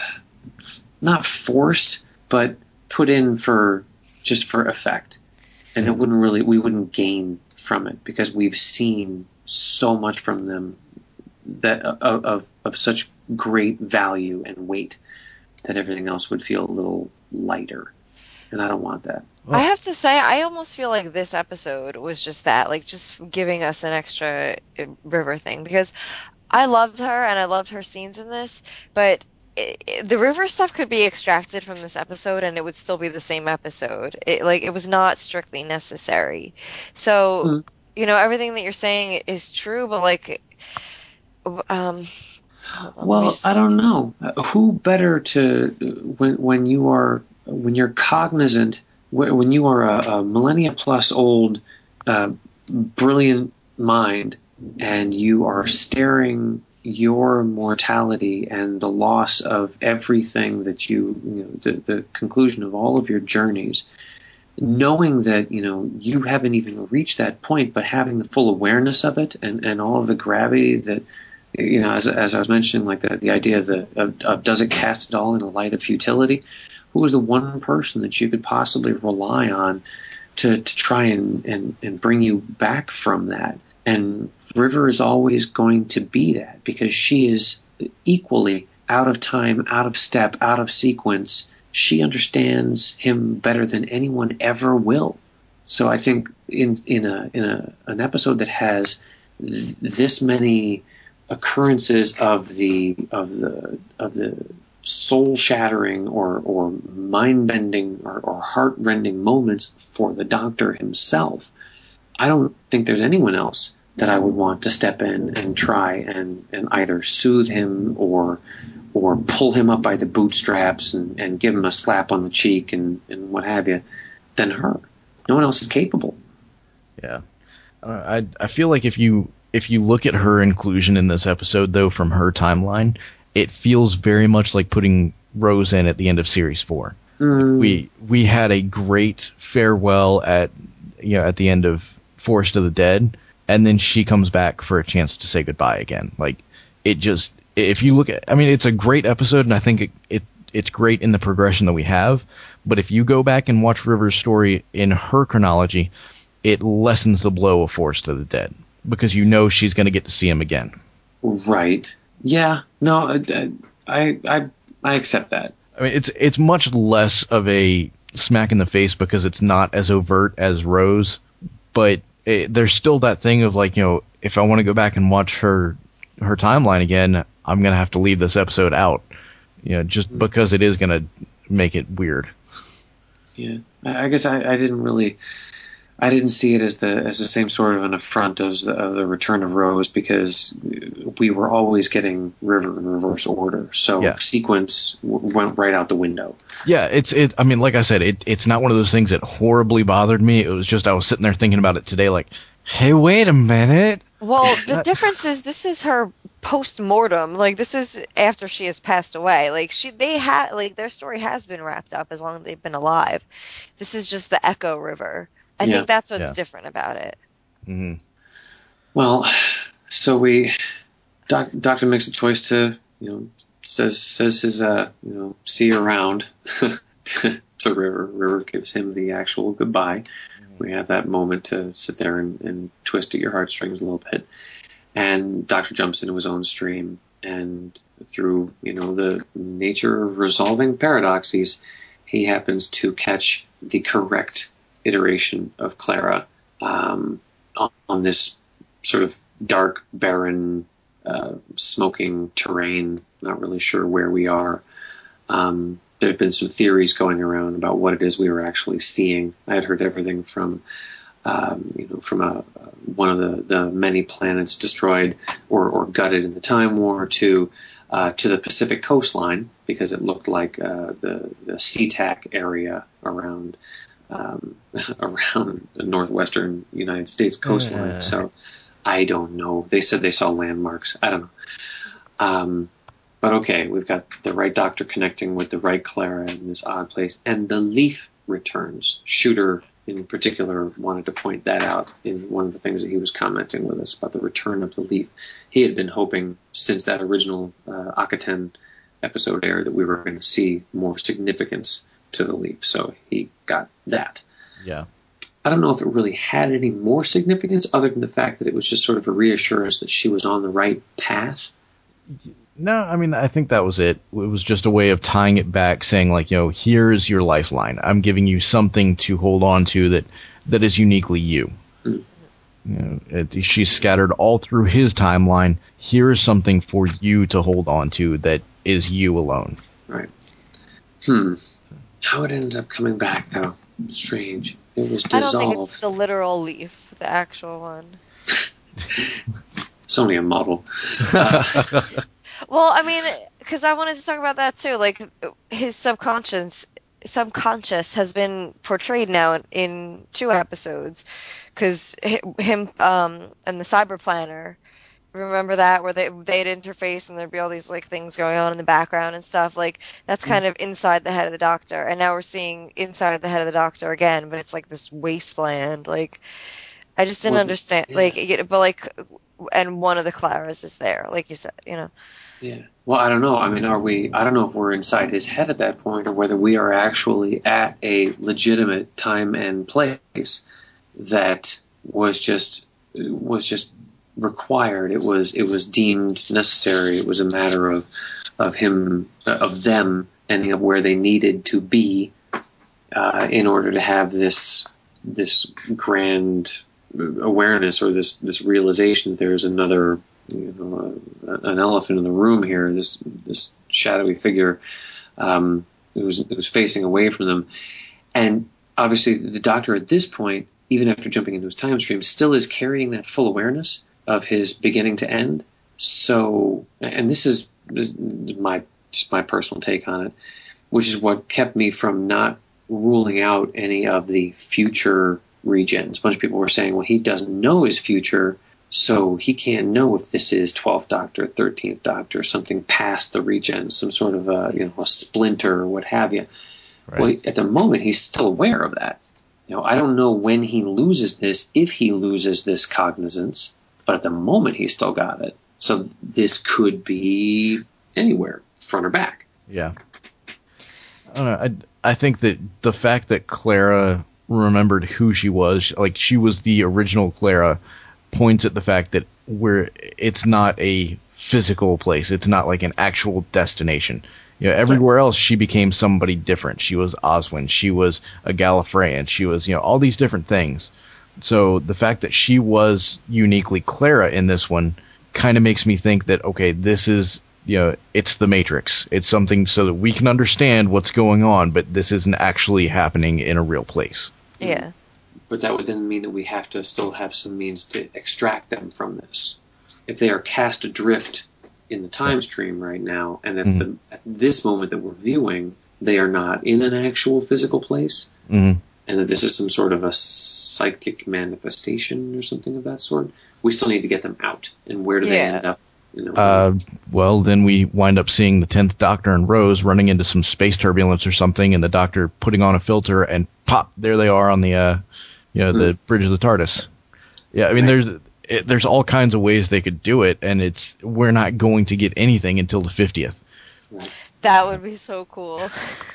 D: not forced, but put in for just for effect, and it wouldn't really, we wouldn't gain from it because we've seen so much from them that of, of of such great value and weight that everything else would feel a little lighter, and I don't want that.
C: I have to say, I almost feel like this episode was just that, like just giving us an extra uh, River thing, because I loved her and I loved her scenes in this, but it, it- the River stuff could be extracted from this episode and it would still be the same episode. It, like it was not strictly necessary. So,
D: Mm.
C: you know, everything that you're saying is true, but like, um, hold on, let me
D: Well,
C: just.
D: I don't know. Uh, Who better to when when you are when you're cognizant wh- when you are a, a millennia plus old uh, brilliant mind, and you are staring your mortality and the loss of everything that you, you know, the, the conclusion of all of your journeys, knowing that, you know, you haven't even reached that point, but having the full awareness of it, and, and all of the gravity that, you know, as, as I was mentioning, like the, the idea of, the, of, of does it cast it all in a light of futility? Who is the one person that you could possibly rely on to, to try and, and, and bring you back from that? And River is always going to be that, because she is equally out of time, out of step, out of sequence. She understands him better than anyone ever will. So I think in in a in a an episode that has th- this many occurrences of the of the of the soul-shattering or, or mind-bending or, or heart-rending moments for the Doctor himself, I don't think there's anyone else that I would want to step in and try and, and either soothe him or or pull him up by the bootstraps and, and give him a slap on the cheek and, and what have you than her. No one else is capable.
A: Yeah. Uh, I I feel like if you if you look at her inclusion in this episode, though, from her timeline, it feels very much like putting Rose in at the end of series four. Mm. We we had a great farewell at you know at the end of Forest of the Dead, and then she comes back for a chance to say goodbye again. Like, it just, if you look at, I mean, it's a great episode, and I think it, it it's great in the progression that we have, but if you go back and watch River's story in her chronology, it lessens the blow of Forest of the Dead, because you know she's going to get to see him again.
D: Right. Yeah. No, I, I, I, I accept that.
A: I mean, it's it's much less of a smack in the face because it's not as overt as Rose, but it, there's still that thing of like, you know, if I want to go back and watch her her timeline again, I'm gonna have to leave this episode out, you know, just because it is gonna make it weird.
D: Yeah, I guess I, I didn't really, I didn't see it as the as the same sort of an affront as the, of the return of Rose, because we were always getting River in reverse order, so yeah. Sequence w- went right out the window.
A: Yeah, it's it. I mean, like I said, it it's not one of those things that horribly bothered me. It was just I was sitting there thinking about it today, like, hey, wait a minute.
C: Well, the difference is this is her post-mortem. Like, this is after she has passed away. Like, she they had like their story has been wrapped up as long as they've been alive. This is just the Echo River. I
D: yeah.
C: think that's what's
A: yeah.
C: different about it.
A: Mm-hmm.
D: Well, so we doc, Doctor makes a choice to, you know, says says his uh you know see you around to, to River. River gives him the actual goodbye. Mm-hmm. We have that moment to sit there and, and twist at your heartstrings a little bit, and Doctor jumps into his own stream, and through you know the nature of resolving paradoxes, he happens to catch the correct iteration of Clara um, on, on this sort of dark, barren, uh, smoking terrain. Not really sure where we are. Um, there have been some theories going around about what it is we were actually seeing. I had heard everything from, um, you know, from a, uh, one of the, the many planets destroyed or, or gutted in the Time War to uh, to the Pacific coastline, because it looked like uh, the the SeaTac area around um, around the northwestern United States coastline. Uh. So. I don't know. They said they saw landmarks. I don't know. Um, but okay, we've got the right Doctor connecting with the right Clara in this odd place. And the leaf returns. Shooter, in particular, wanted to point that out in one of the things that he was commenting with us about the return of the leaf. He had been hoping since that original uh, Akaten episode aired that we were going to see more significance to the leaf. So he got that.
A: Yeah.
D: I don't know if it really had any more significance other than the fact that it was just sort of a reassurance that she was on the right path.
A: No, I mean, I think that was it. It was just a way of tying it back, saying, like, you know, here's your lifeline. I'm giving you something to hold on to that, that is uniquely you. Mm. You know, it, she's scattered all through his timeline. Here is something for you to hold on to that is you alone.
D: Right. Hmm. How it ended up coming back, though. Strange. It was dissolved.
C: I don't think it's the literal leaf, the actual one.
D: It's only a model. Uh,
C: well, I mean, because I wanted to talk about that too. Like, his subconscious, subconscious has been portrayed now in, in two episodes. Because him um, and the Cyber Planner. Remember that, where they they'd interface and there'd be all these like things going on in the background and stuff. Like, that's kind of inside the head of the Doctor, and now we're seeing inside the head of the Doctor again, but it's like this wasteland. Like, I just didn't well, understand. Yeah. Like, but like, and one of the Claras is there, like you said, you know.
D: Yeah. Well, I don't know. I mean, are we? I don't know if we're inside his head at that point, or whether we are actually at a legitimate time and place that was just was just. required. It was it was deemed necessary. It was a matter of of him of them ending up where they needed to be uh, in order to have this this grand awareness or this this realization that there's another you know uh, an elephant in the room here. This this shadowy figure um, who was, who was facing away from them. And obviously the Doctor at this point, even after jumping into his time stream, still is carrying that full awareness of his beginning to end. So, and this is, this is my just my personal take on it, which is what kept me from not ruling out any of the future regens. A bunch of people were saying, well, he doesn't know his future, so he can't know if this is twelfth Doctor, thirteenth Doctor, something past the regens, some sort of a, you know, a splinter or what have you. Right. Well, at the moment, he's still aware of that. You know, I don't know when he loses this, if he loses this cognizance, but at the moment, he's still got it. So this could be anywhere, front or back.
A: Yeah. I don't know. I, I think that the fact that Clara remembered who she was, like she was the original Clara, points at the fact that we're, it's not a physical place. It's not like an actual destination. You know, everywhere else she became somebody different. She was Oswin. She was a Gallifreyan. She was, you know, all these different things. So the fact that she was uniquely Clara in this one kind of makes me think that, okay, this is, you know, it's the Matrix. It's something so that we can understand what's going on, but this isn't actually happening in a real place.
C: Yeah.
D: But that would then mean that we have to still have some means to extract them from this. If they are cast adrift in the time stream right now, and at, mm-hmm. the, at this moment that we're viewing, they are not in an actual physical place,
A: mm-hmm.
D: and that this is some sort of a psychic manifestation or something of that sort, we still need to get them out. And where do yeah. they end up? You know,
A: uh, well, then we wind up seeing the tenth Doctor and Rose running into some space turbulence or something, and the Doctor putting on a filter, and pop, there they are on the, uh, you know, mm-hmm. the bridge of the TARDIS. Yeah, I mean, right. there's it, there's all kinds of ways they could do it, and it's we're not going to get anything until the fiftieth.
C: That would be so cool.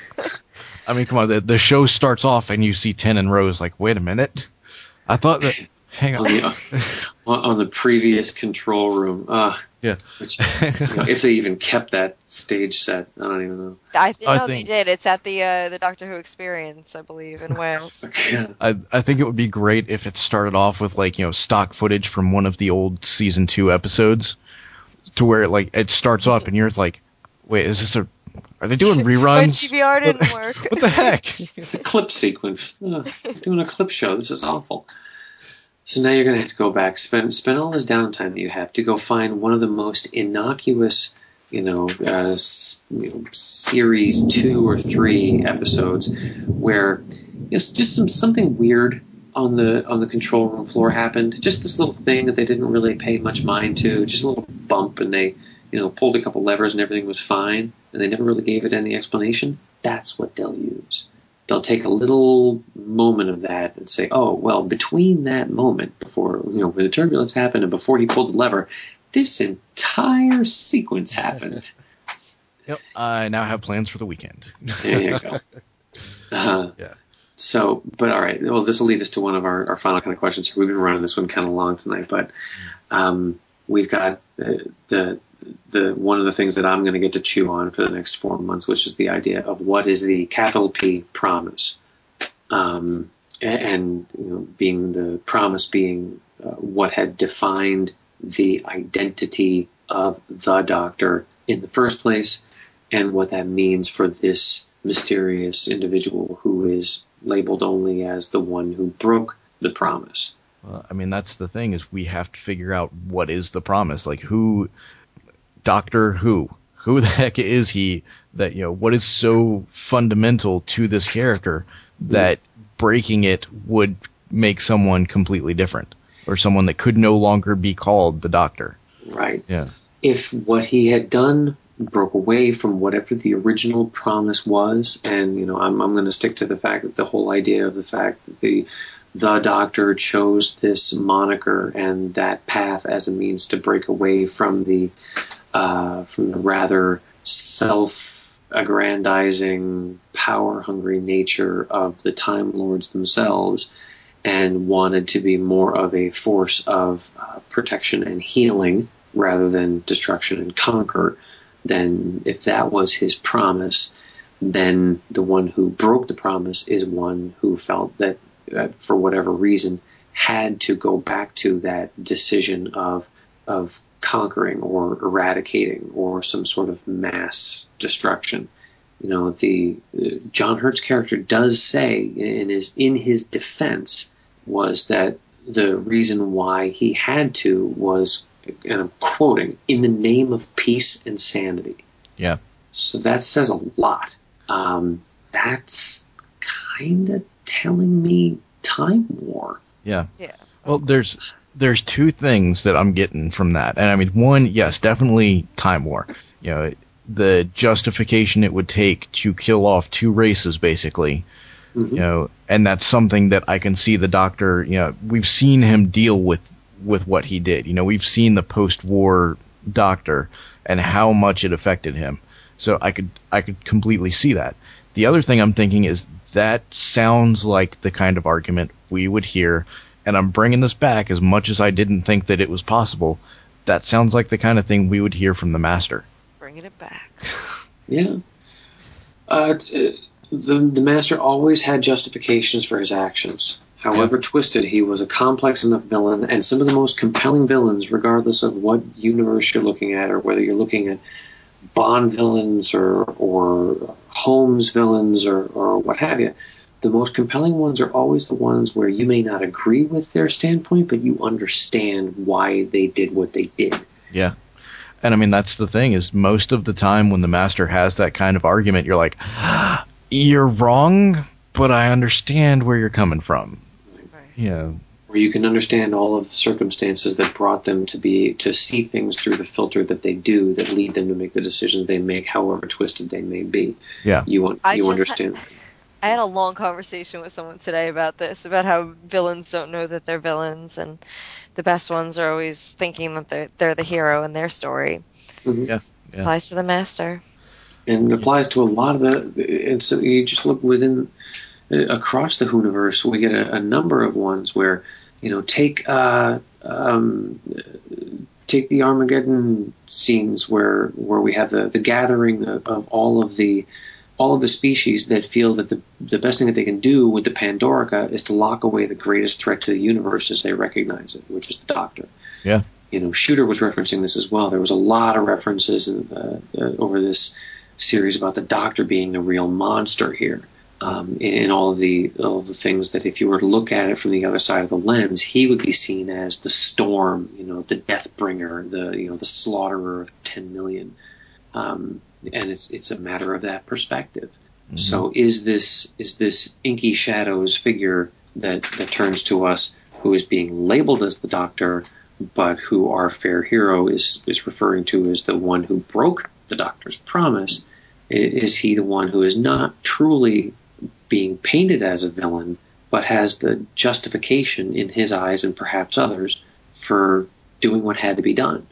A: I mean, come on, the, the show starts off and you see Ten and Rose like, wait a minute, I thought that. Hang on.
D: on, the, on the previous control room. Uh,
A: yeah.
D: Which, you know, if they even kept that stage set, I don't even know.
C: I, th-
A: I
C: no,
A: think
C: they did. It's at the uh, the Doctor Who Experience, I believe, in Wales.
A: I I think it would be great if it started off with like, you know, stock footage from one of the old season two episodes, to where it, like it starts off and you're like, wait, is this a? Are they doing reruns?
C: My D V R didn't work.
A: What the heck?
D: It's a clip sequence. Oh, doing a clip show. This is awful. So now you're going to have to go back, spend spend all this downtime that you have to go find one of the most innocuous, you know, uh, you know series two or three episodes where it's just some something weird on the on the control room floor happened. Just this little thing that they didn't really pay much mind to, just a little bump, and they, you know, pulled a couple levers and everything was fine, and they never really gave it any explanation. That's what they'll use. They'll take a little moment of that and say, oh, well, between that moment before, you know, where the turbulence happened and before he pulled the lever, this entire sequence happened.
A: Yep. I now have plans for the weekend.
D: There you go. Uh,
A: yeah.
D: So, but all right. Well, this will lead us to one of our, our final kind of questions here. We've been running this one kind of long tonight, but um, we've got uh, the the one of the things that I'm going to get to chew on for the next four months, which is the idea of what is the capital P promise, um, and you know, being the promise being uh, what had defined the identity of the Doctor in the first place, and what that means for this mysterious individual who is labeled only as the one who broke the promise.
A: Well, I mean, that's the thing, is we have to figure out what is the promise. Like, who... Doctor Who. Who the heck is he? That, you know, what is so fundamental to this character that breaking it would make someone completely different, or someone that could no longer be called the Doctor?
D: Right.
A: Yeah.
D: If what he had done broke away from whatever the original promise was, and you know, I'm I'm going to stick to the fact that the whole idea of the fact that the the Doctor chose this moniker and that path as a means to break away from the Uh, from the rather self-aggrandizing, power-hungry nature of the Time Lords themselves, and wanted to be more of a force of uh, protection and healing rather than destruction and conquer, then if that was his promise, then the one who broke the promise is one who felt that, uh, for whatever reason, had to go back to that decision of of conquering or eradicating or some sort of mass destruction. You know, the uh, John Hurt's character does say in his in his defense was that the reason why he had to was, and I'm quoting, in the name of peace and sanity.
A: Yeah.
D: So that says a lot. Um, that's kind of telling me time war.
A: Yeah.
C: Yeah.
A: Well, there's there's two things that I'm getting from that, and I mean, one, yes, definitely time war. You know, the justification it would take to kill off two races, basically.
D: Mm-hmm.
A: You know, and that's something that I can see the Doctor. You know, we've seen him deal with with what he did. You know, we've seen the post-war Doctor and how much it affected him. So I could I could completely see that. The other thing I'm thinking is that sounds like the kind of argument we would hear, and I'm bringing this back as much as I didn't think that it was possible. That sounds like the kind of thing we would hear from the Master.
C: Bringing it back.
D: Yeah. Uh, the the Master always had justifications for his actions. However
A: Yeah.
D: twisted, he was a complex enough villain, and some of the most compelling villains, regardless of what universe you're looking at, or whether you're looking at Bond villains or or Holmes villains or, or what have you, the most compelling ones are always the ones where you may not agree with their standpoint, but you understand why they did what they did.
A: Yeah. And I mean, that's the thing, is most of the time when the Master has that kind of argument, you're like, you're wrong, but I understand where you're coming from.
C: Right.
A: Yeah.
D: Where you can understand all of the circumstances that brought them to be to see things through the filter that they do, that lead them to make the decisions they make, however twisted they may be.
A: Yeah.
D: You want
C: I
D: you
C: just
D: understand.
C: I had a long conversation with someone today about this, about how villains don't know that they're villains, and the best ones are always thinking that they're they're the hero in their story.
D: Mhm.
A: Yeah. Yeah.
C: Applies to the Master.
D: And it applies to a lot of the. And so you just look within uh, across the Hooniverse, we get a, a number of ones where, you know, take uh, um, take the Armageddon scenes where where we have the, the gathering of, of all of the all of the species that feel that the the best thing that they can do with the Pandorica is to lock away the greatest threat to the universe as they recognize it, which is the Doctor.
A: Yeah.
D: You know, Shooter was referencing this as well. There was a lot of references in, uh, uh, over this series about the Doctor being the real monster here, um, in all of the all of the things that if you were to look at it from the other side of the lens, he would be seen as the Storm, you know, the Deathbringer, the you know the slaughterer of ten million, um, and it's it's a matter of that perspective. Mm-hmm. So is this is this Inky Shadows figure that that turns to us, who is being labeled as the Doctor, but who our fair hero is is referring to as the one who broke the Doctor's promise? Is he the one who is not truly being painted as a villain, but has the justification in his eyes and perhaps others for doing what had to be done?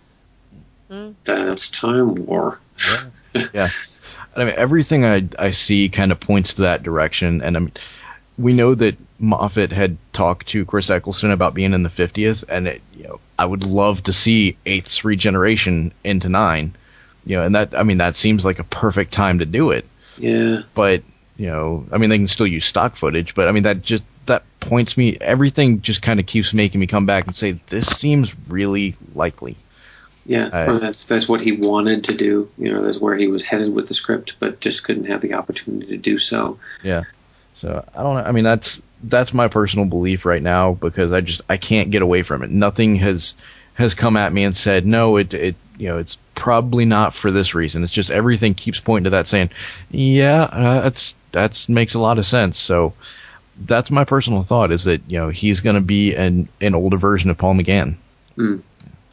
D: Mm. That's time war.
A: Yeah. Yeah. I mean, everything I I see kind of points to that direction, and I mean, we know that Moffat had talked to Chris Eccleston about being in the fiftieth, and it, you know, I would love to see Eighth's regeneration into Nine, you know, and that, I mean, that seems like a perfect time to do it.
D: Yeah.
A: But, you know, I mean, they can still use stock footage, but I mean, that just, that points me, everything just kind of keeps making me come back and say, this seems really likely.
D: Yeah,
A: uh,
D: or that's that's what he wanted to do. You know, that's where he was headed with the script, but just couldn't have the opportunity to do so.
A: Yeah. So I don't know. I mean, that's that's my personal belief right now, because I just I can't get away from it. Nothing has has come at me and said no. It it you know it's probably not for this reason. It's just everything keeps pointing to that, saying, yeah, uh, that's that's makes a lot of sense. So that's my personal thought, is that you know he's going to be an an older version of Paul McGann.
D: Mm.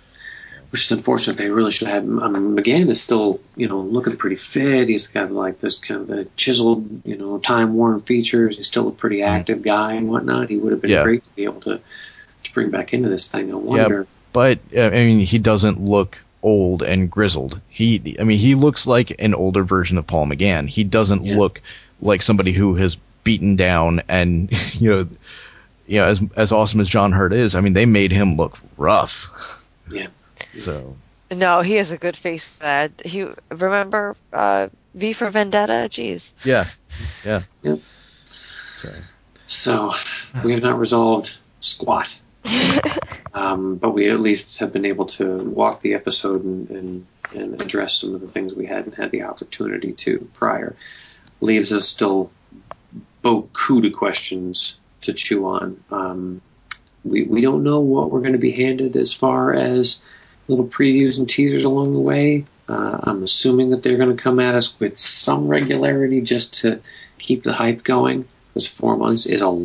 D: Which is unfortunate. They really should have had. I mean, McGann is still, you know, looking pretty fit. He's got like this kind of a chiseled, you know, time-worn features. He's still a pretty active guy and whatnot. He would have been
A: Yeah.
D: great to be able to, to bring back into this thing. I wonder.
A: Yeah, but uh, I mean, he doesn't look old and grizzled. He, I mean, he looks like an older version of Paul McGann. He doesn't
D: Yeah.
A: look like somebody who has beaten down and you know, you know, as as awesome as John Hurt is. I mean, they made him look rough.
D: Yeah.
A: So
C: No, he has a good face for that. He remember uh, V for Vendetta? Jeez.
A: yeah, yeah.
D: Yep.
A: So
D: So we have not resolved squat. Um, but we at least have been able to walk the episode and, and, and address some of the things we hadn't had the opportunity to prior. Leaves us still beaucoup de questions to chew on. Um, we, we don't know what we're going to be handed as far as little previews and teasers along the way. Uh, I'm assuming that they're going to come at us with some regularity just to keep the hype going, because four months is a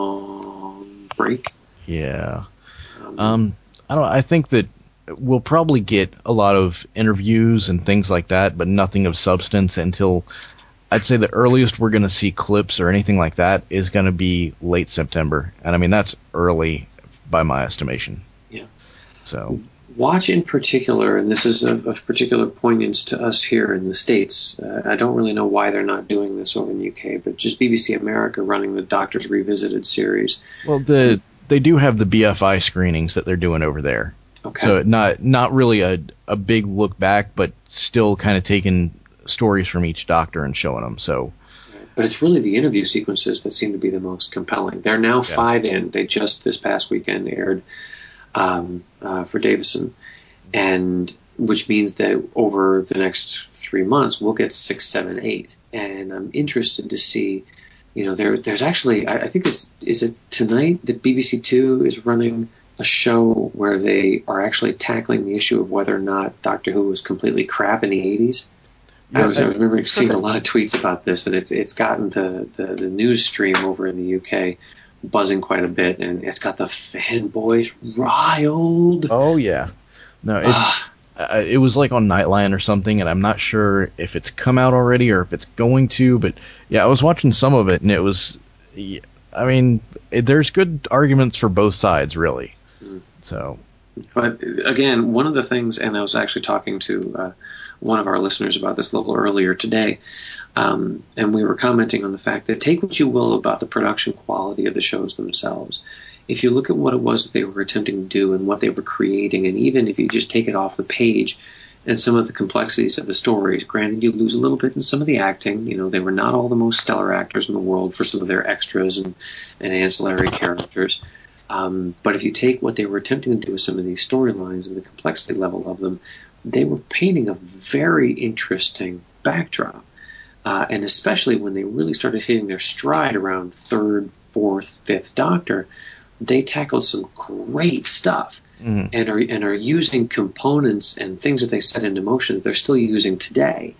D: long break.
A: Yeah. Um, um, I don't. I think that we'll probably get a lot of interviews and things like that, but nothing of substance until I'd say the earliest we're going to see clips or anything like that is going to be late September, and I mean that's early by my estimation.
D: Yeah.
A: So.
D: Watch in particular, and this is of, of particular poignance to us here in the States. Uh, I don't really know why they're not doing this over in the U K, but just B B C America running the Doctors Revisited series.
A: Well, the they do have the B F I screenings that they're doing over there.
D: Okay.
A: So not not really a a big look back, but still kind of taking stories from each doctor and showing them. So.
D: But it's really the interview sequences that seem to be the most compelling. They're now
A: Yeah.
D: five in. They just this past weekend aired. Um, uh, for Davison, and which means that over the next three months we'll get six, seven, eight, and I'm interested to see. You know, there there's actually I, I think it's is it tonight that B B C Two is running a show where they are actually tackling the issue of whether or not Doctor Who was completely crap in the eighties. Yeah, I was I remember seeing a lot of tweets about this, and it's it's gotten the, the, the news stream over in the U K buzzing quite a bit, and it's got the fanboys riled.
A: Oh yeah, no, it's uh, it was like on Nightline or something, and I'm not sure if it's come out already or if it's going to. But yeah, I was watching some of it, and it was, I mean, it, there's good arguments for both sides, really. Mm. So,
D: but again, one of the things, and I was actually talking to uh, one of our listeners about this a little earlier today. Um, and we were commenting on the fact that take what you will about the production quality of the shows themselves. If you look at what it was that they were attempting to do and what they were creating, and even if you just take it off the page and some of the complexities of the stories, granted you lose a little bit in some of the acting. You know, they were not all the most stellar actors in the world for some of their extras and, and ancillary characters. Um, but if you take what they were attempting to do with some of these storylines and the complexity level of them, they were painting a very interesting backdrop. Uh, and especially when they really started hitting their stride around third, fourth, fifth Doctor, they tackled some great stuff mm. and are and are using components and things that they set into motion that they're still using today.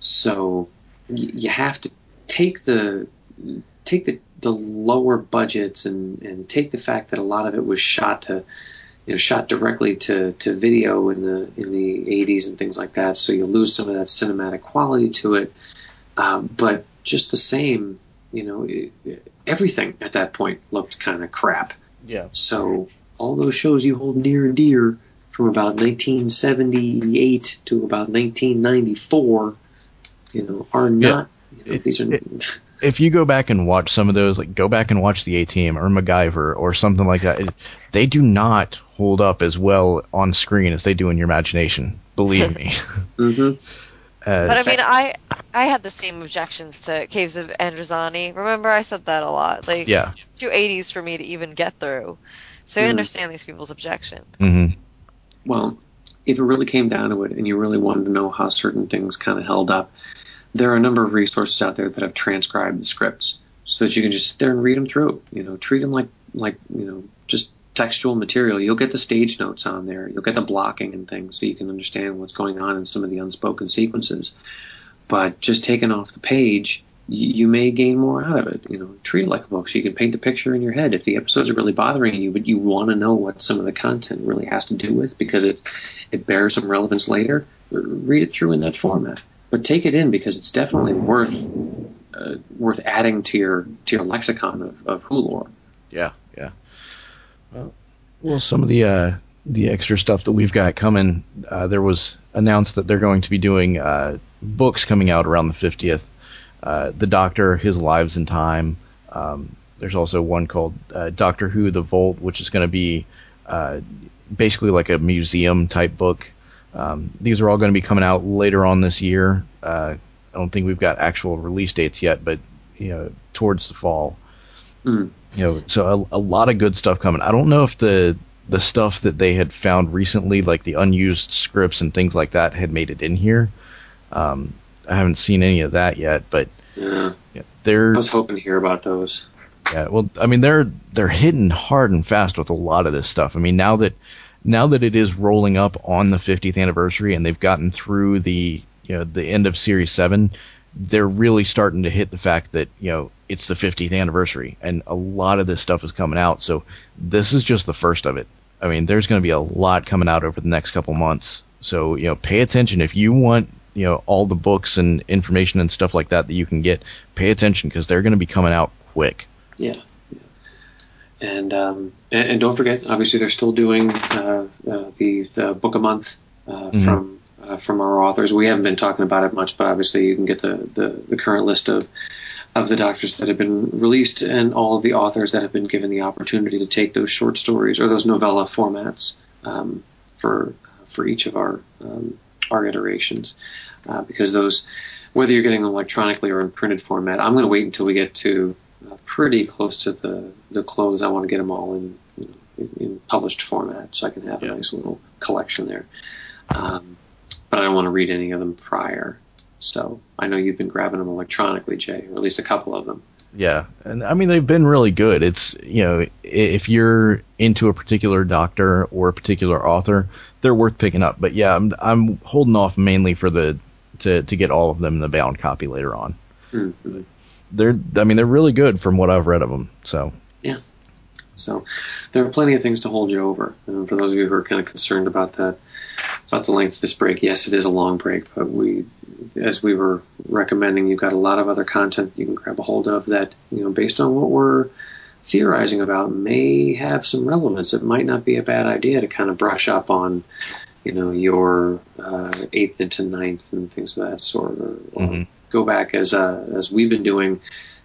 D: So y- you have to take the take the, the lower budgets and, and take the fact that a lot of it was shot to you know shot directly to, to video in the in the eighties and things like that. So you lose some of that cinematic quality to it. Um, but just the same, you know, it, everything at that point looked kind of crap.
A: Yeah.
D: So all those shows you hold near and dear from about nineteen seventy-eight to about nineteen ninety-four, you know, are not. Yeah. You know,
A: it,
D: these are.
A: It, if you go back and watch some of those, like go back and watch the A-Team or MacGyver or something like that, it, they do not hold up as well on screen as they do in your imagination. Believe me.
D: Mm-hmm.
C: Uh, but I mean, I I had the same objections to Caves of Androzani. Remember, I said that a lot. Like,
A: yeah.
C: it's too eighties for me to even get through. So I mm. understand these people's objection.
A: Mm-hmm.
D: Well, if it really came down to it, and you really wanted to know how certain things kind of held up, there are a number of resources out there that have transcribed the scripts, so that you can just sit there and read them through. You know, treat them like like you know just textual material. You'll get the stage notes on there. You'll get the blocking and things so you can understand what's going on in some of the unspoken sequences. But just taken off the page, you, you may gain more out of it. You know, treat it like a book so you can paint the picture in your head. If the episodes are really bothering you, but you want to know what some of the content really has to do with because it it bears some relevance later, read it through in that format. But take it in because it's definitely worth uh, worth adding to your to your lexicon of, of Who lore.
A: Yeah, yeah. Well, well, some of the uh, the extra stuff that we've got coming, uh, there was announced that they're going to be doing uh, books coming out around the fiftieth. Uh, the Doctor, His Lives in Time. Um, there's also one called uh, Doctor Who: The Vault, which is going to be uh, basically like a museum type book. Um, these are all going to be coming out later on this year. Uh, I don't think we've got actual release dates yet, but you know, towards the fall.
D: Mm.
A: You know, so a, a lot of good stuff coming. I don't know if the the stuff that they had found recently, like the unused scripts and things like that, had made it in here. Um, I haven't seen any of that yet, but
D: yeah.
A: yeah, they're.
D: I was hoping to hear about those.
A: Yeah, well, I mean, they're they're hitting hard and fast with a lot of this stuff. I mean, now that now that it is rolling up on the fiftieth anniversary, and they've gotten through the you know the end of Series Seven, they're really starting to hit the fact that you know it's the fiftieth anniversary, and a lot of this stuff is coming out. So this is just the first of it. I mean, there's going to be a lot coming out over the next couple months. So you know, pay attention if you want. You know, all the books and information and stuff like that that you can get. Pay attention because they're going to be coming out quick.
D: Yeah, yeah. And, um, and and don't forget, obviously they're still doing uh, uh, the, the book a month uh, mm-hmm. from uh, from our authors. We haven't been talking about it much, but obviously you can get the, the, the current list of of the Doctors that have been released and all of the authors that have been given the opportunity to take those short stories or those novella formats um, for for each of our um, our iterations. Uh, because those, whether you're getting them electronically or in printed format, I'm going to wait until we get to uh, pretty close to the, the close. I want to get them all in, you know, in, in published format so I can have a yeah. nice little collection there. Um, but I don't want to read any of them prior. So I know you've been grabbing them electronically, Jay, or at least a couple of them.
A: Yeah, and I mean they've been really good. It's you know if you're into a particular doctor or a particular author, they're worth picking up. But yeah, I'm I'm holding off mainly for the to to get all of them in the bound copy later on. Mm-hmm. They're I mean they're really good from what I've read of them. So
D: yeah, so there are plenty of things to hold you over. And for those of you who are kind of concerned about that. About the length of this break, yes, it is a long break, but we, as we were recommending, you've got a lot of other content you can grab a hold of that, you know, based on what we're theorizing about, may have some relevance. It might not be a bad idea to kind of brush up on, you know, your uh, eighth into ninth and things of that sort, or, or mm-hmm. go back as uh, as we've been doing,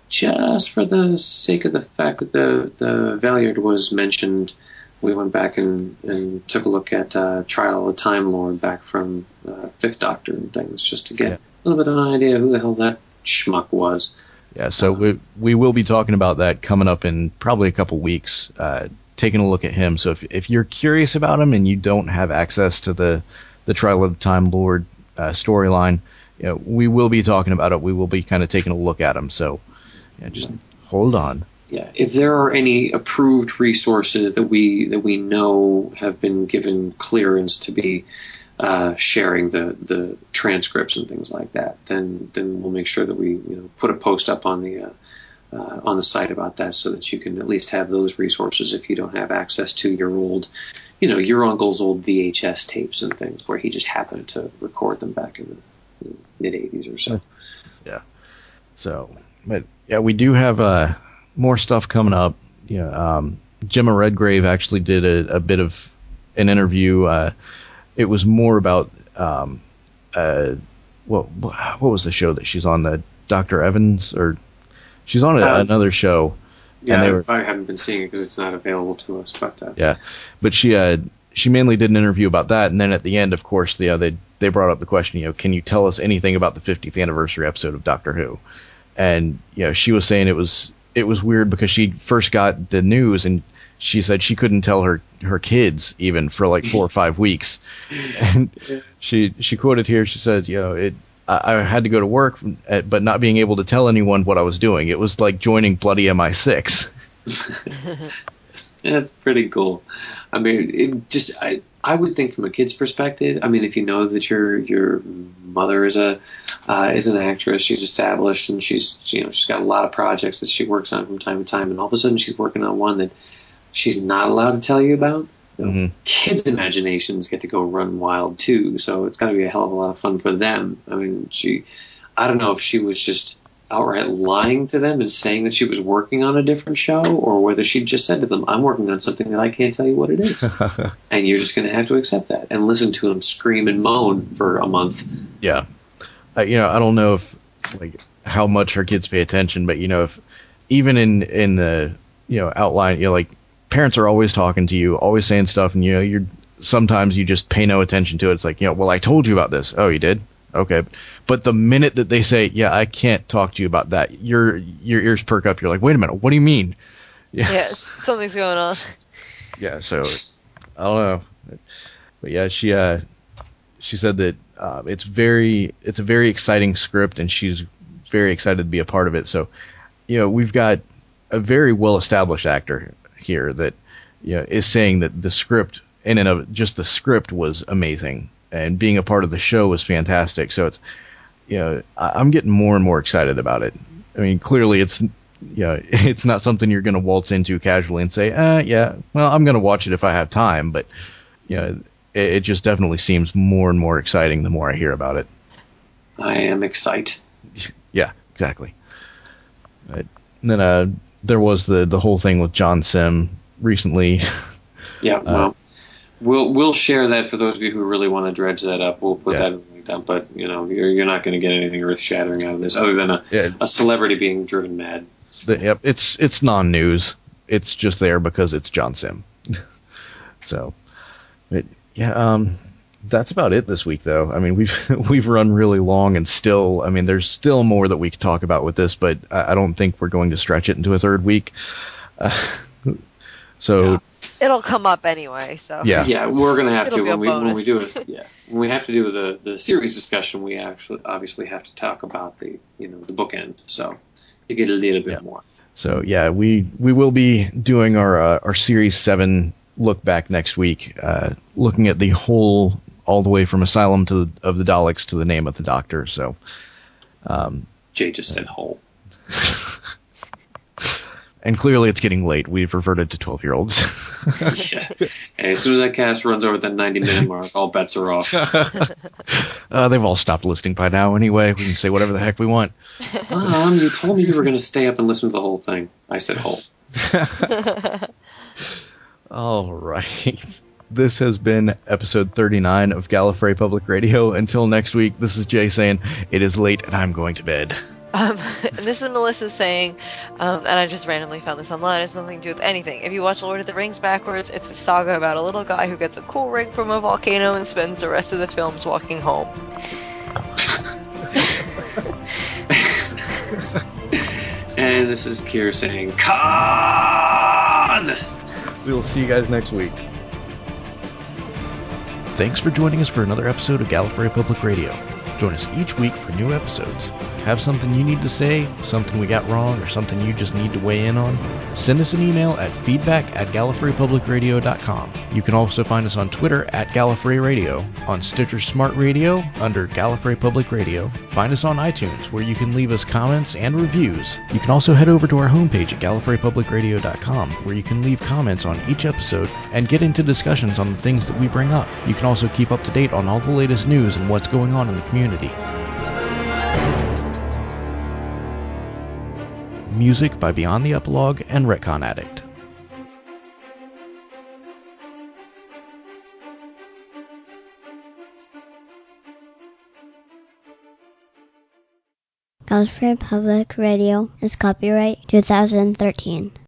D: just for the sake of the fact that the the Valiard was mentioned. We went back and, and took a look at uh, Trial of the Time Lord back from uh, Fifth Doctor and things, just to get yeah. a little bit of an idea who the hell that schmuck was.
A: Yeah, so um, we we will be talking about that coming up in probably a couple weeks, uh, taking a look at him. So if if you're curious about him and you don't have access to the, the Trial of the Time Lord uh, storyline, you know, we will be talking about it. We will be kind of taking a look at him. So yeah, just right. hold on.
D: Yeah, if there are any approved resources that we that we know have been given clearance to be uh, sharing the, the transcripts and things like that, then then we'll make sure that we you know put a post up on the uh, uh, on the site about that, so that you can at least have those resources if you don't have access to your old, you know, your uncle's old V H S tapes and things where he just happened to record them back in the mid eighties or so.
A: Yeah. So, but yeah, we do have a. Uh... more stuff coming up. You know, um, Gemma Redgrave actually did a, a bit of an interview. Uh, it was more about um, uh, what what was the show that she's on? The Doctor Evans, or she's on a, um, another show.
D: Yeah,
A: and they were,
D: I haven't been seeing it because it's not available to us. But uh,
A: yeah, but she uh, she mainly did an interview about that, and then at the end, of course, you know, they they brought up the question, you know, can you tell us anything about the fiftieth anniversary episode of Doctor Who? And you know, she was saying it was. It was weird because she first got the news and she said she couldn't tell her, her kids even for like four or five weeks. And she she quoted here, she said, you know, it I, I had to go to work, but not being able to tell anyone what I was doing. It was like joining bloody M I six.
D: That's pretty cool. I mean, it just I I would think from a kid's perspective. I mean, if you know that your your mother is a uh, is an actress, she's established, and she's you know she's got a lot of projects that she works on from time to time, and all of a sudden she's working on one that she's not allowed to tell you about. You know, mm-hmm. Kids' imaginations get to go run wild too, so it's got to be a hell of a lot of fun for them. I mean, she I don't know if she was just outright lying to them and saying that she was working on a different show, or whether she just said to them, I'm working on something that I can't tell you what it is. And you're just going to have to accept that and listen to them scream and moan for a month.
A: Yeah. Uh, you know, I don't know if, like, how much her kids pay attention, but, you know, if even in, in the, you know, outline, you know, like, parents are always talking to you, always saying stuff, and, you know, you're, sometimes you just pay no attention to it. It's like, you know, well, I told you about this. Oh, you did? Okay. But the minute that they say, yeah, I can't talk to you about that, your your ears perk up. You're like, wait a minute, what do you mean?
C: Yeah. Yes, something's going on.
A: Yeah, so I don't know. But yeah, she uh, she said that uh, it's very it's a very exciting script, and she's very excited to be a part of it. So, you know, we've got a very well established actor here that, you know, is saying that the script in and of just the script was amazing, and being a part of the show was fantastic. So it's, you know, I, I'm getting more and more excited about it. I mean, clearly it's, you know, it's not something you're going to waltz into casually and say, uh, yeah, well, I'm going to watch it if I have time. But, you know, it, it just definitely seems more and more exciting the more I hear about it.
D: I am excited.
A: Yeah, exactly. Right. And then uh, there was the, the whole thing with John Sim recently.
D: Yeah, well, uh, we'll we'll share that for those of you who really want to dredge that up. We'll put yeah. that in the link down. But, you know, you're, you're not going to get anything earth-shattering out of this other than a, yeah. a celebrity being driven mad.
A: The, yep, it's it's non-news. It's just there because it's John Sim. So, it, yeah, um, that's about it this week, though. I mean, we've we've run really long, and still, I mean, there's still more that we could talk about with this, but I, I don't think we're going to stretch it into a third week. Uh, so.
C: Yeah. It'll come up anyway, so
A: yeah,
D: yeah, we're gonna have
C: It'll
D: to
C: be
D: when
C: a
D: we
C: bonus.
D: when we do it. Yeah, when we have to do the, the series discussion, we actually obviously have to talk about the you know the bookend, so you get a little bit
A: yeah.
D: more.
A: So yeah, we we will be doing our uh, our series seven look back next week, uh, looking at the whole all the way from Asylum to the, of the Daleks to the Name of the Doctor. So, um,
D: Jay just said whole.
A: And clearly it's getting late. We've reverted to twelve-year-olds.
D: Yeah. Hey, as soon as that cast runs over the ninety-minute mark, all bets are off.
A: uh, they've all stopped listening by now anyway. We can say whatever the heck we want.
D: Mom, you told me you were going to stay up and listen to the whole thing. I said whole.
A: All right. This has been episode thirty-nine of Gallifrey Public Radio. Until next week, this is Jay saying, it is late and I'm going to bed.
C: Um, and this is Melissa saying, um, and I just randomly found this online, it has nothing to do with anything. If you watch Lord of the Rings backwards, it's a saga about a little guy who gets a cool ring from a volcano and spends the rest of the films walking home.
D: And this is Kier saying, Con!
A: We'll see you guys next week. Thanks for joining us for another episode of Gallifrey Public Radio. Join us each week for new episodes. Have something you need to say, something we got wrong, or something you just need to weigh in on? Send us an email at feedback at gallifrey public radio dot com. You can also find us on Twitter at Gallifrey Radio, on Stitcher Smart Radio under Gallifrey Public Radio. Find us on iTunes, where you can leave us comments and reviews. You can also head over to our homepage at gallifrey public radio dot com, where you can leave comments on each episode and get into discussions on the things that we bring up. You can also keep up to date on all the latest news and what's going on in the community. Music by Beyond the Epilogue and Retcon Addict.
E: Gallifrey Public Radio is copyright twenty thirteen.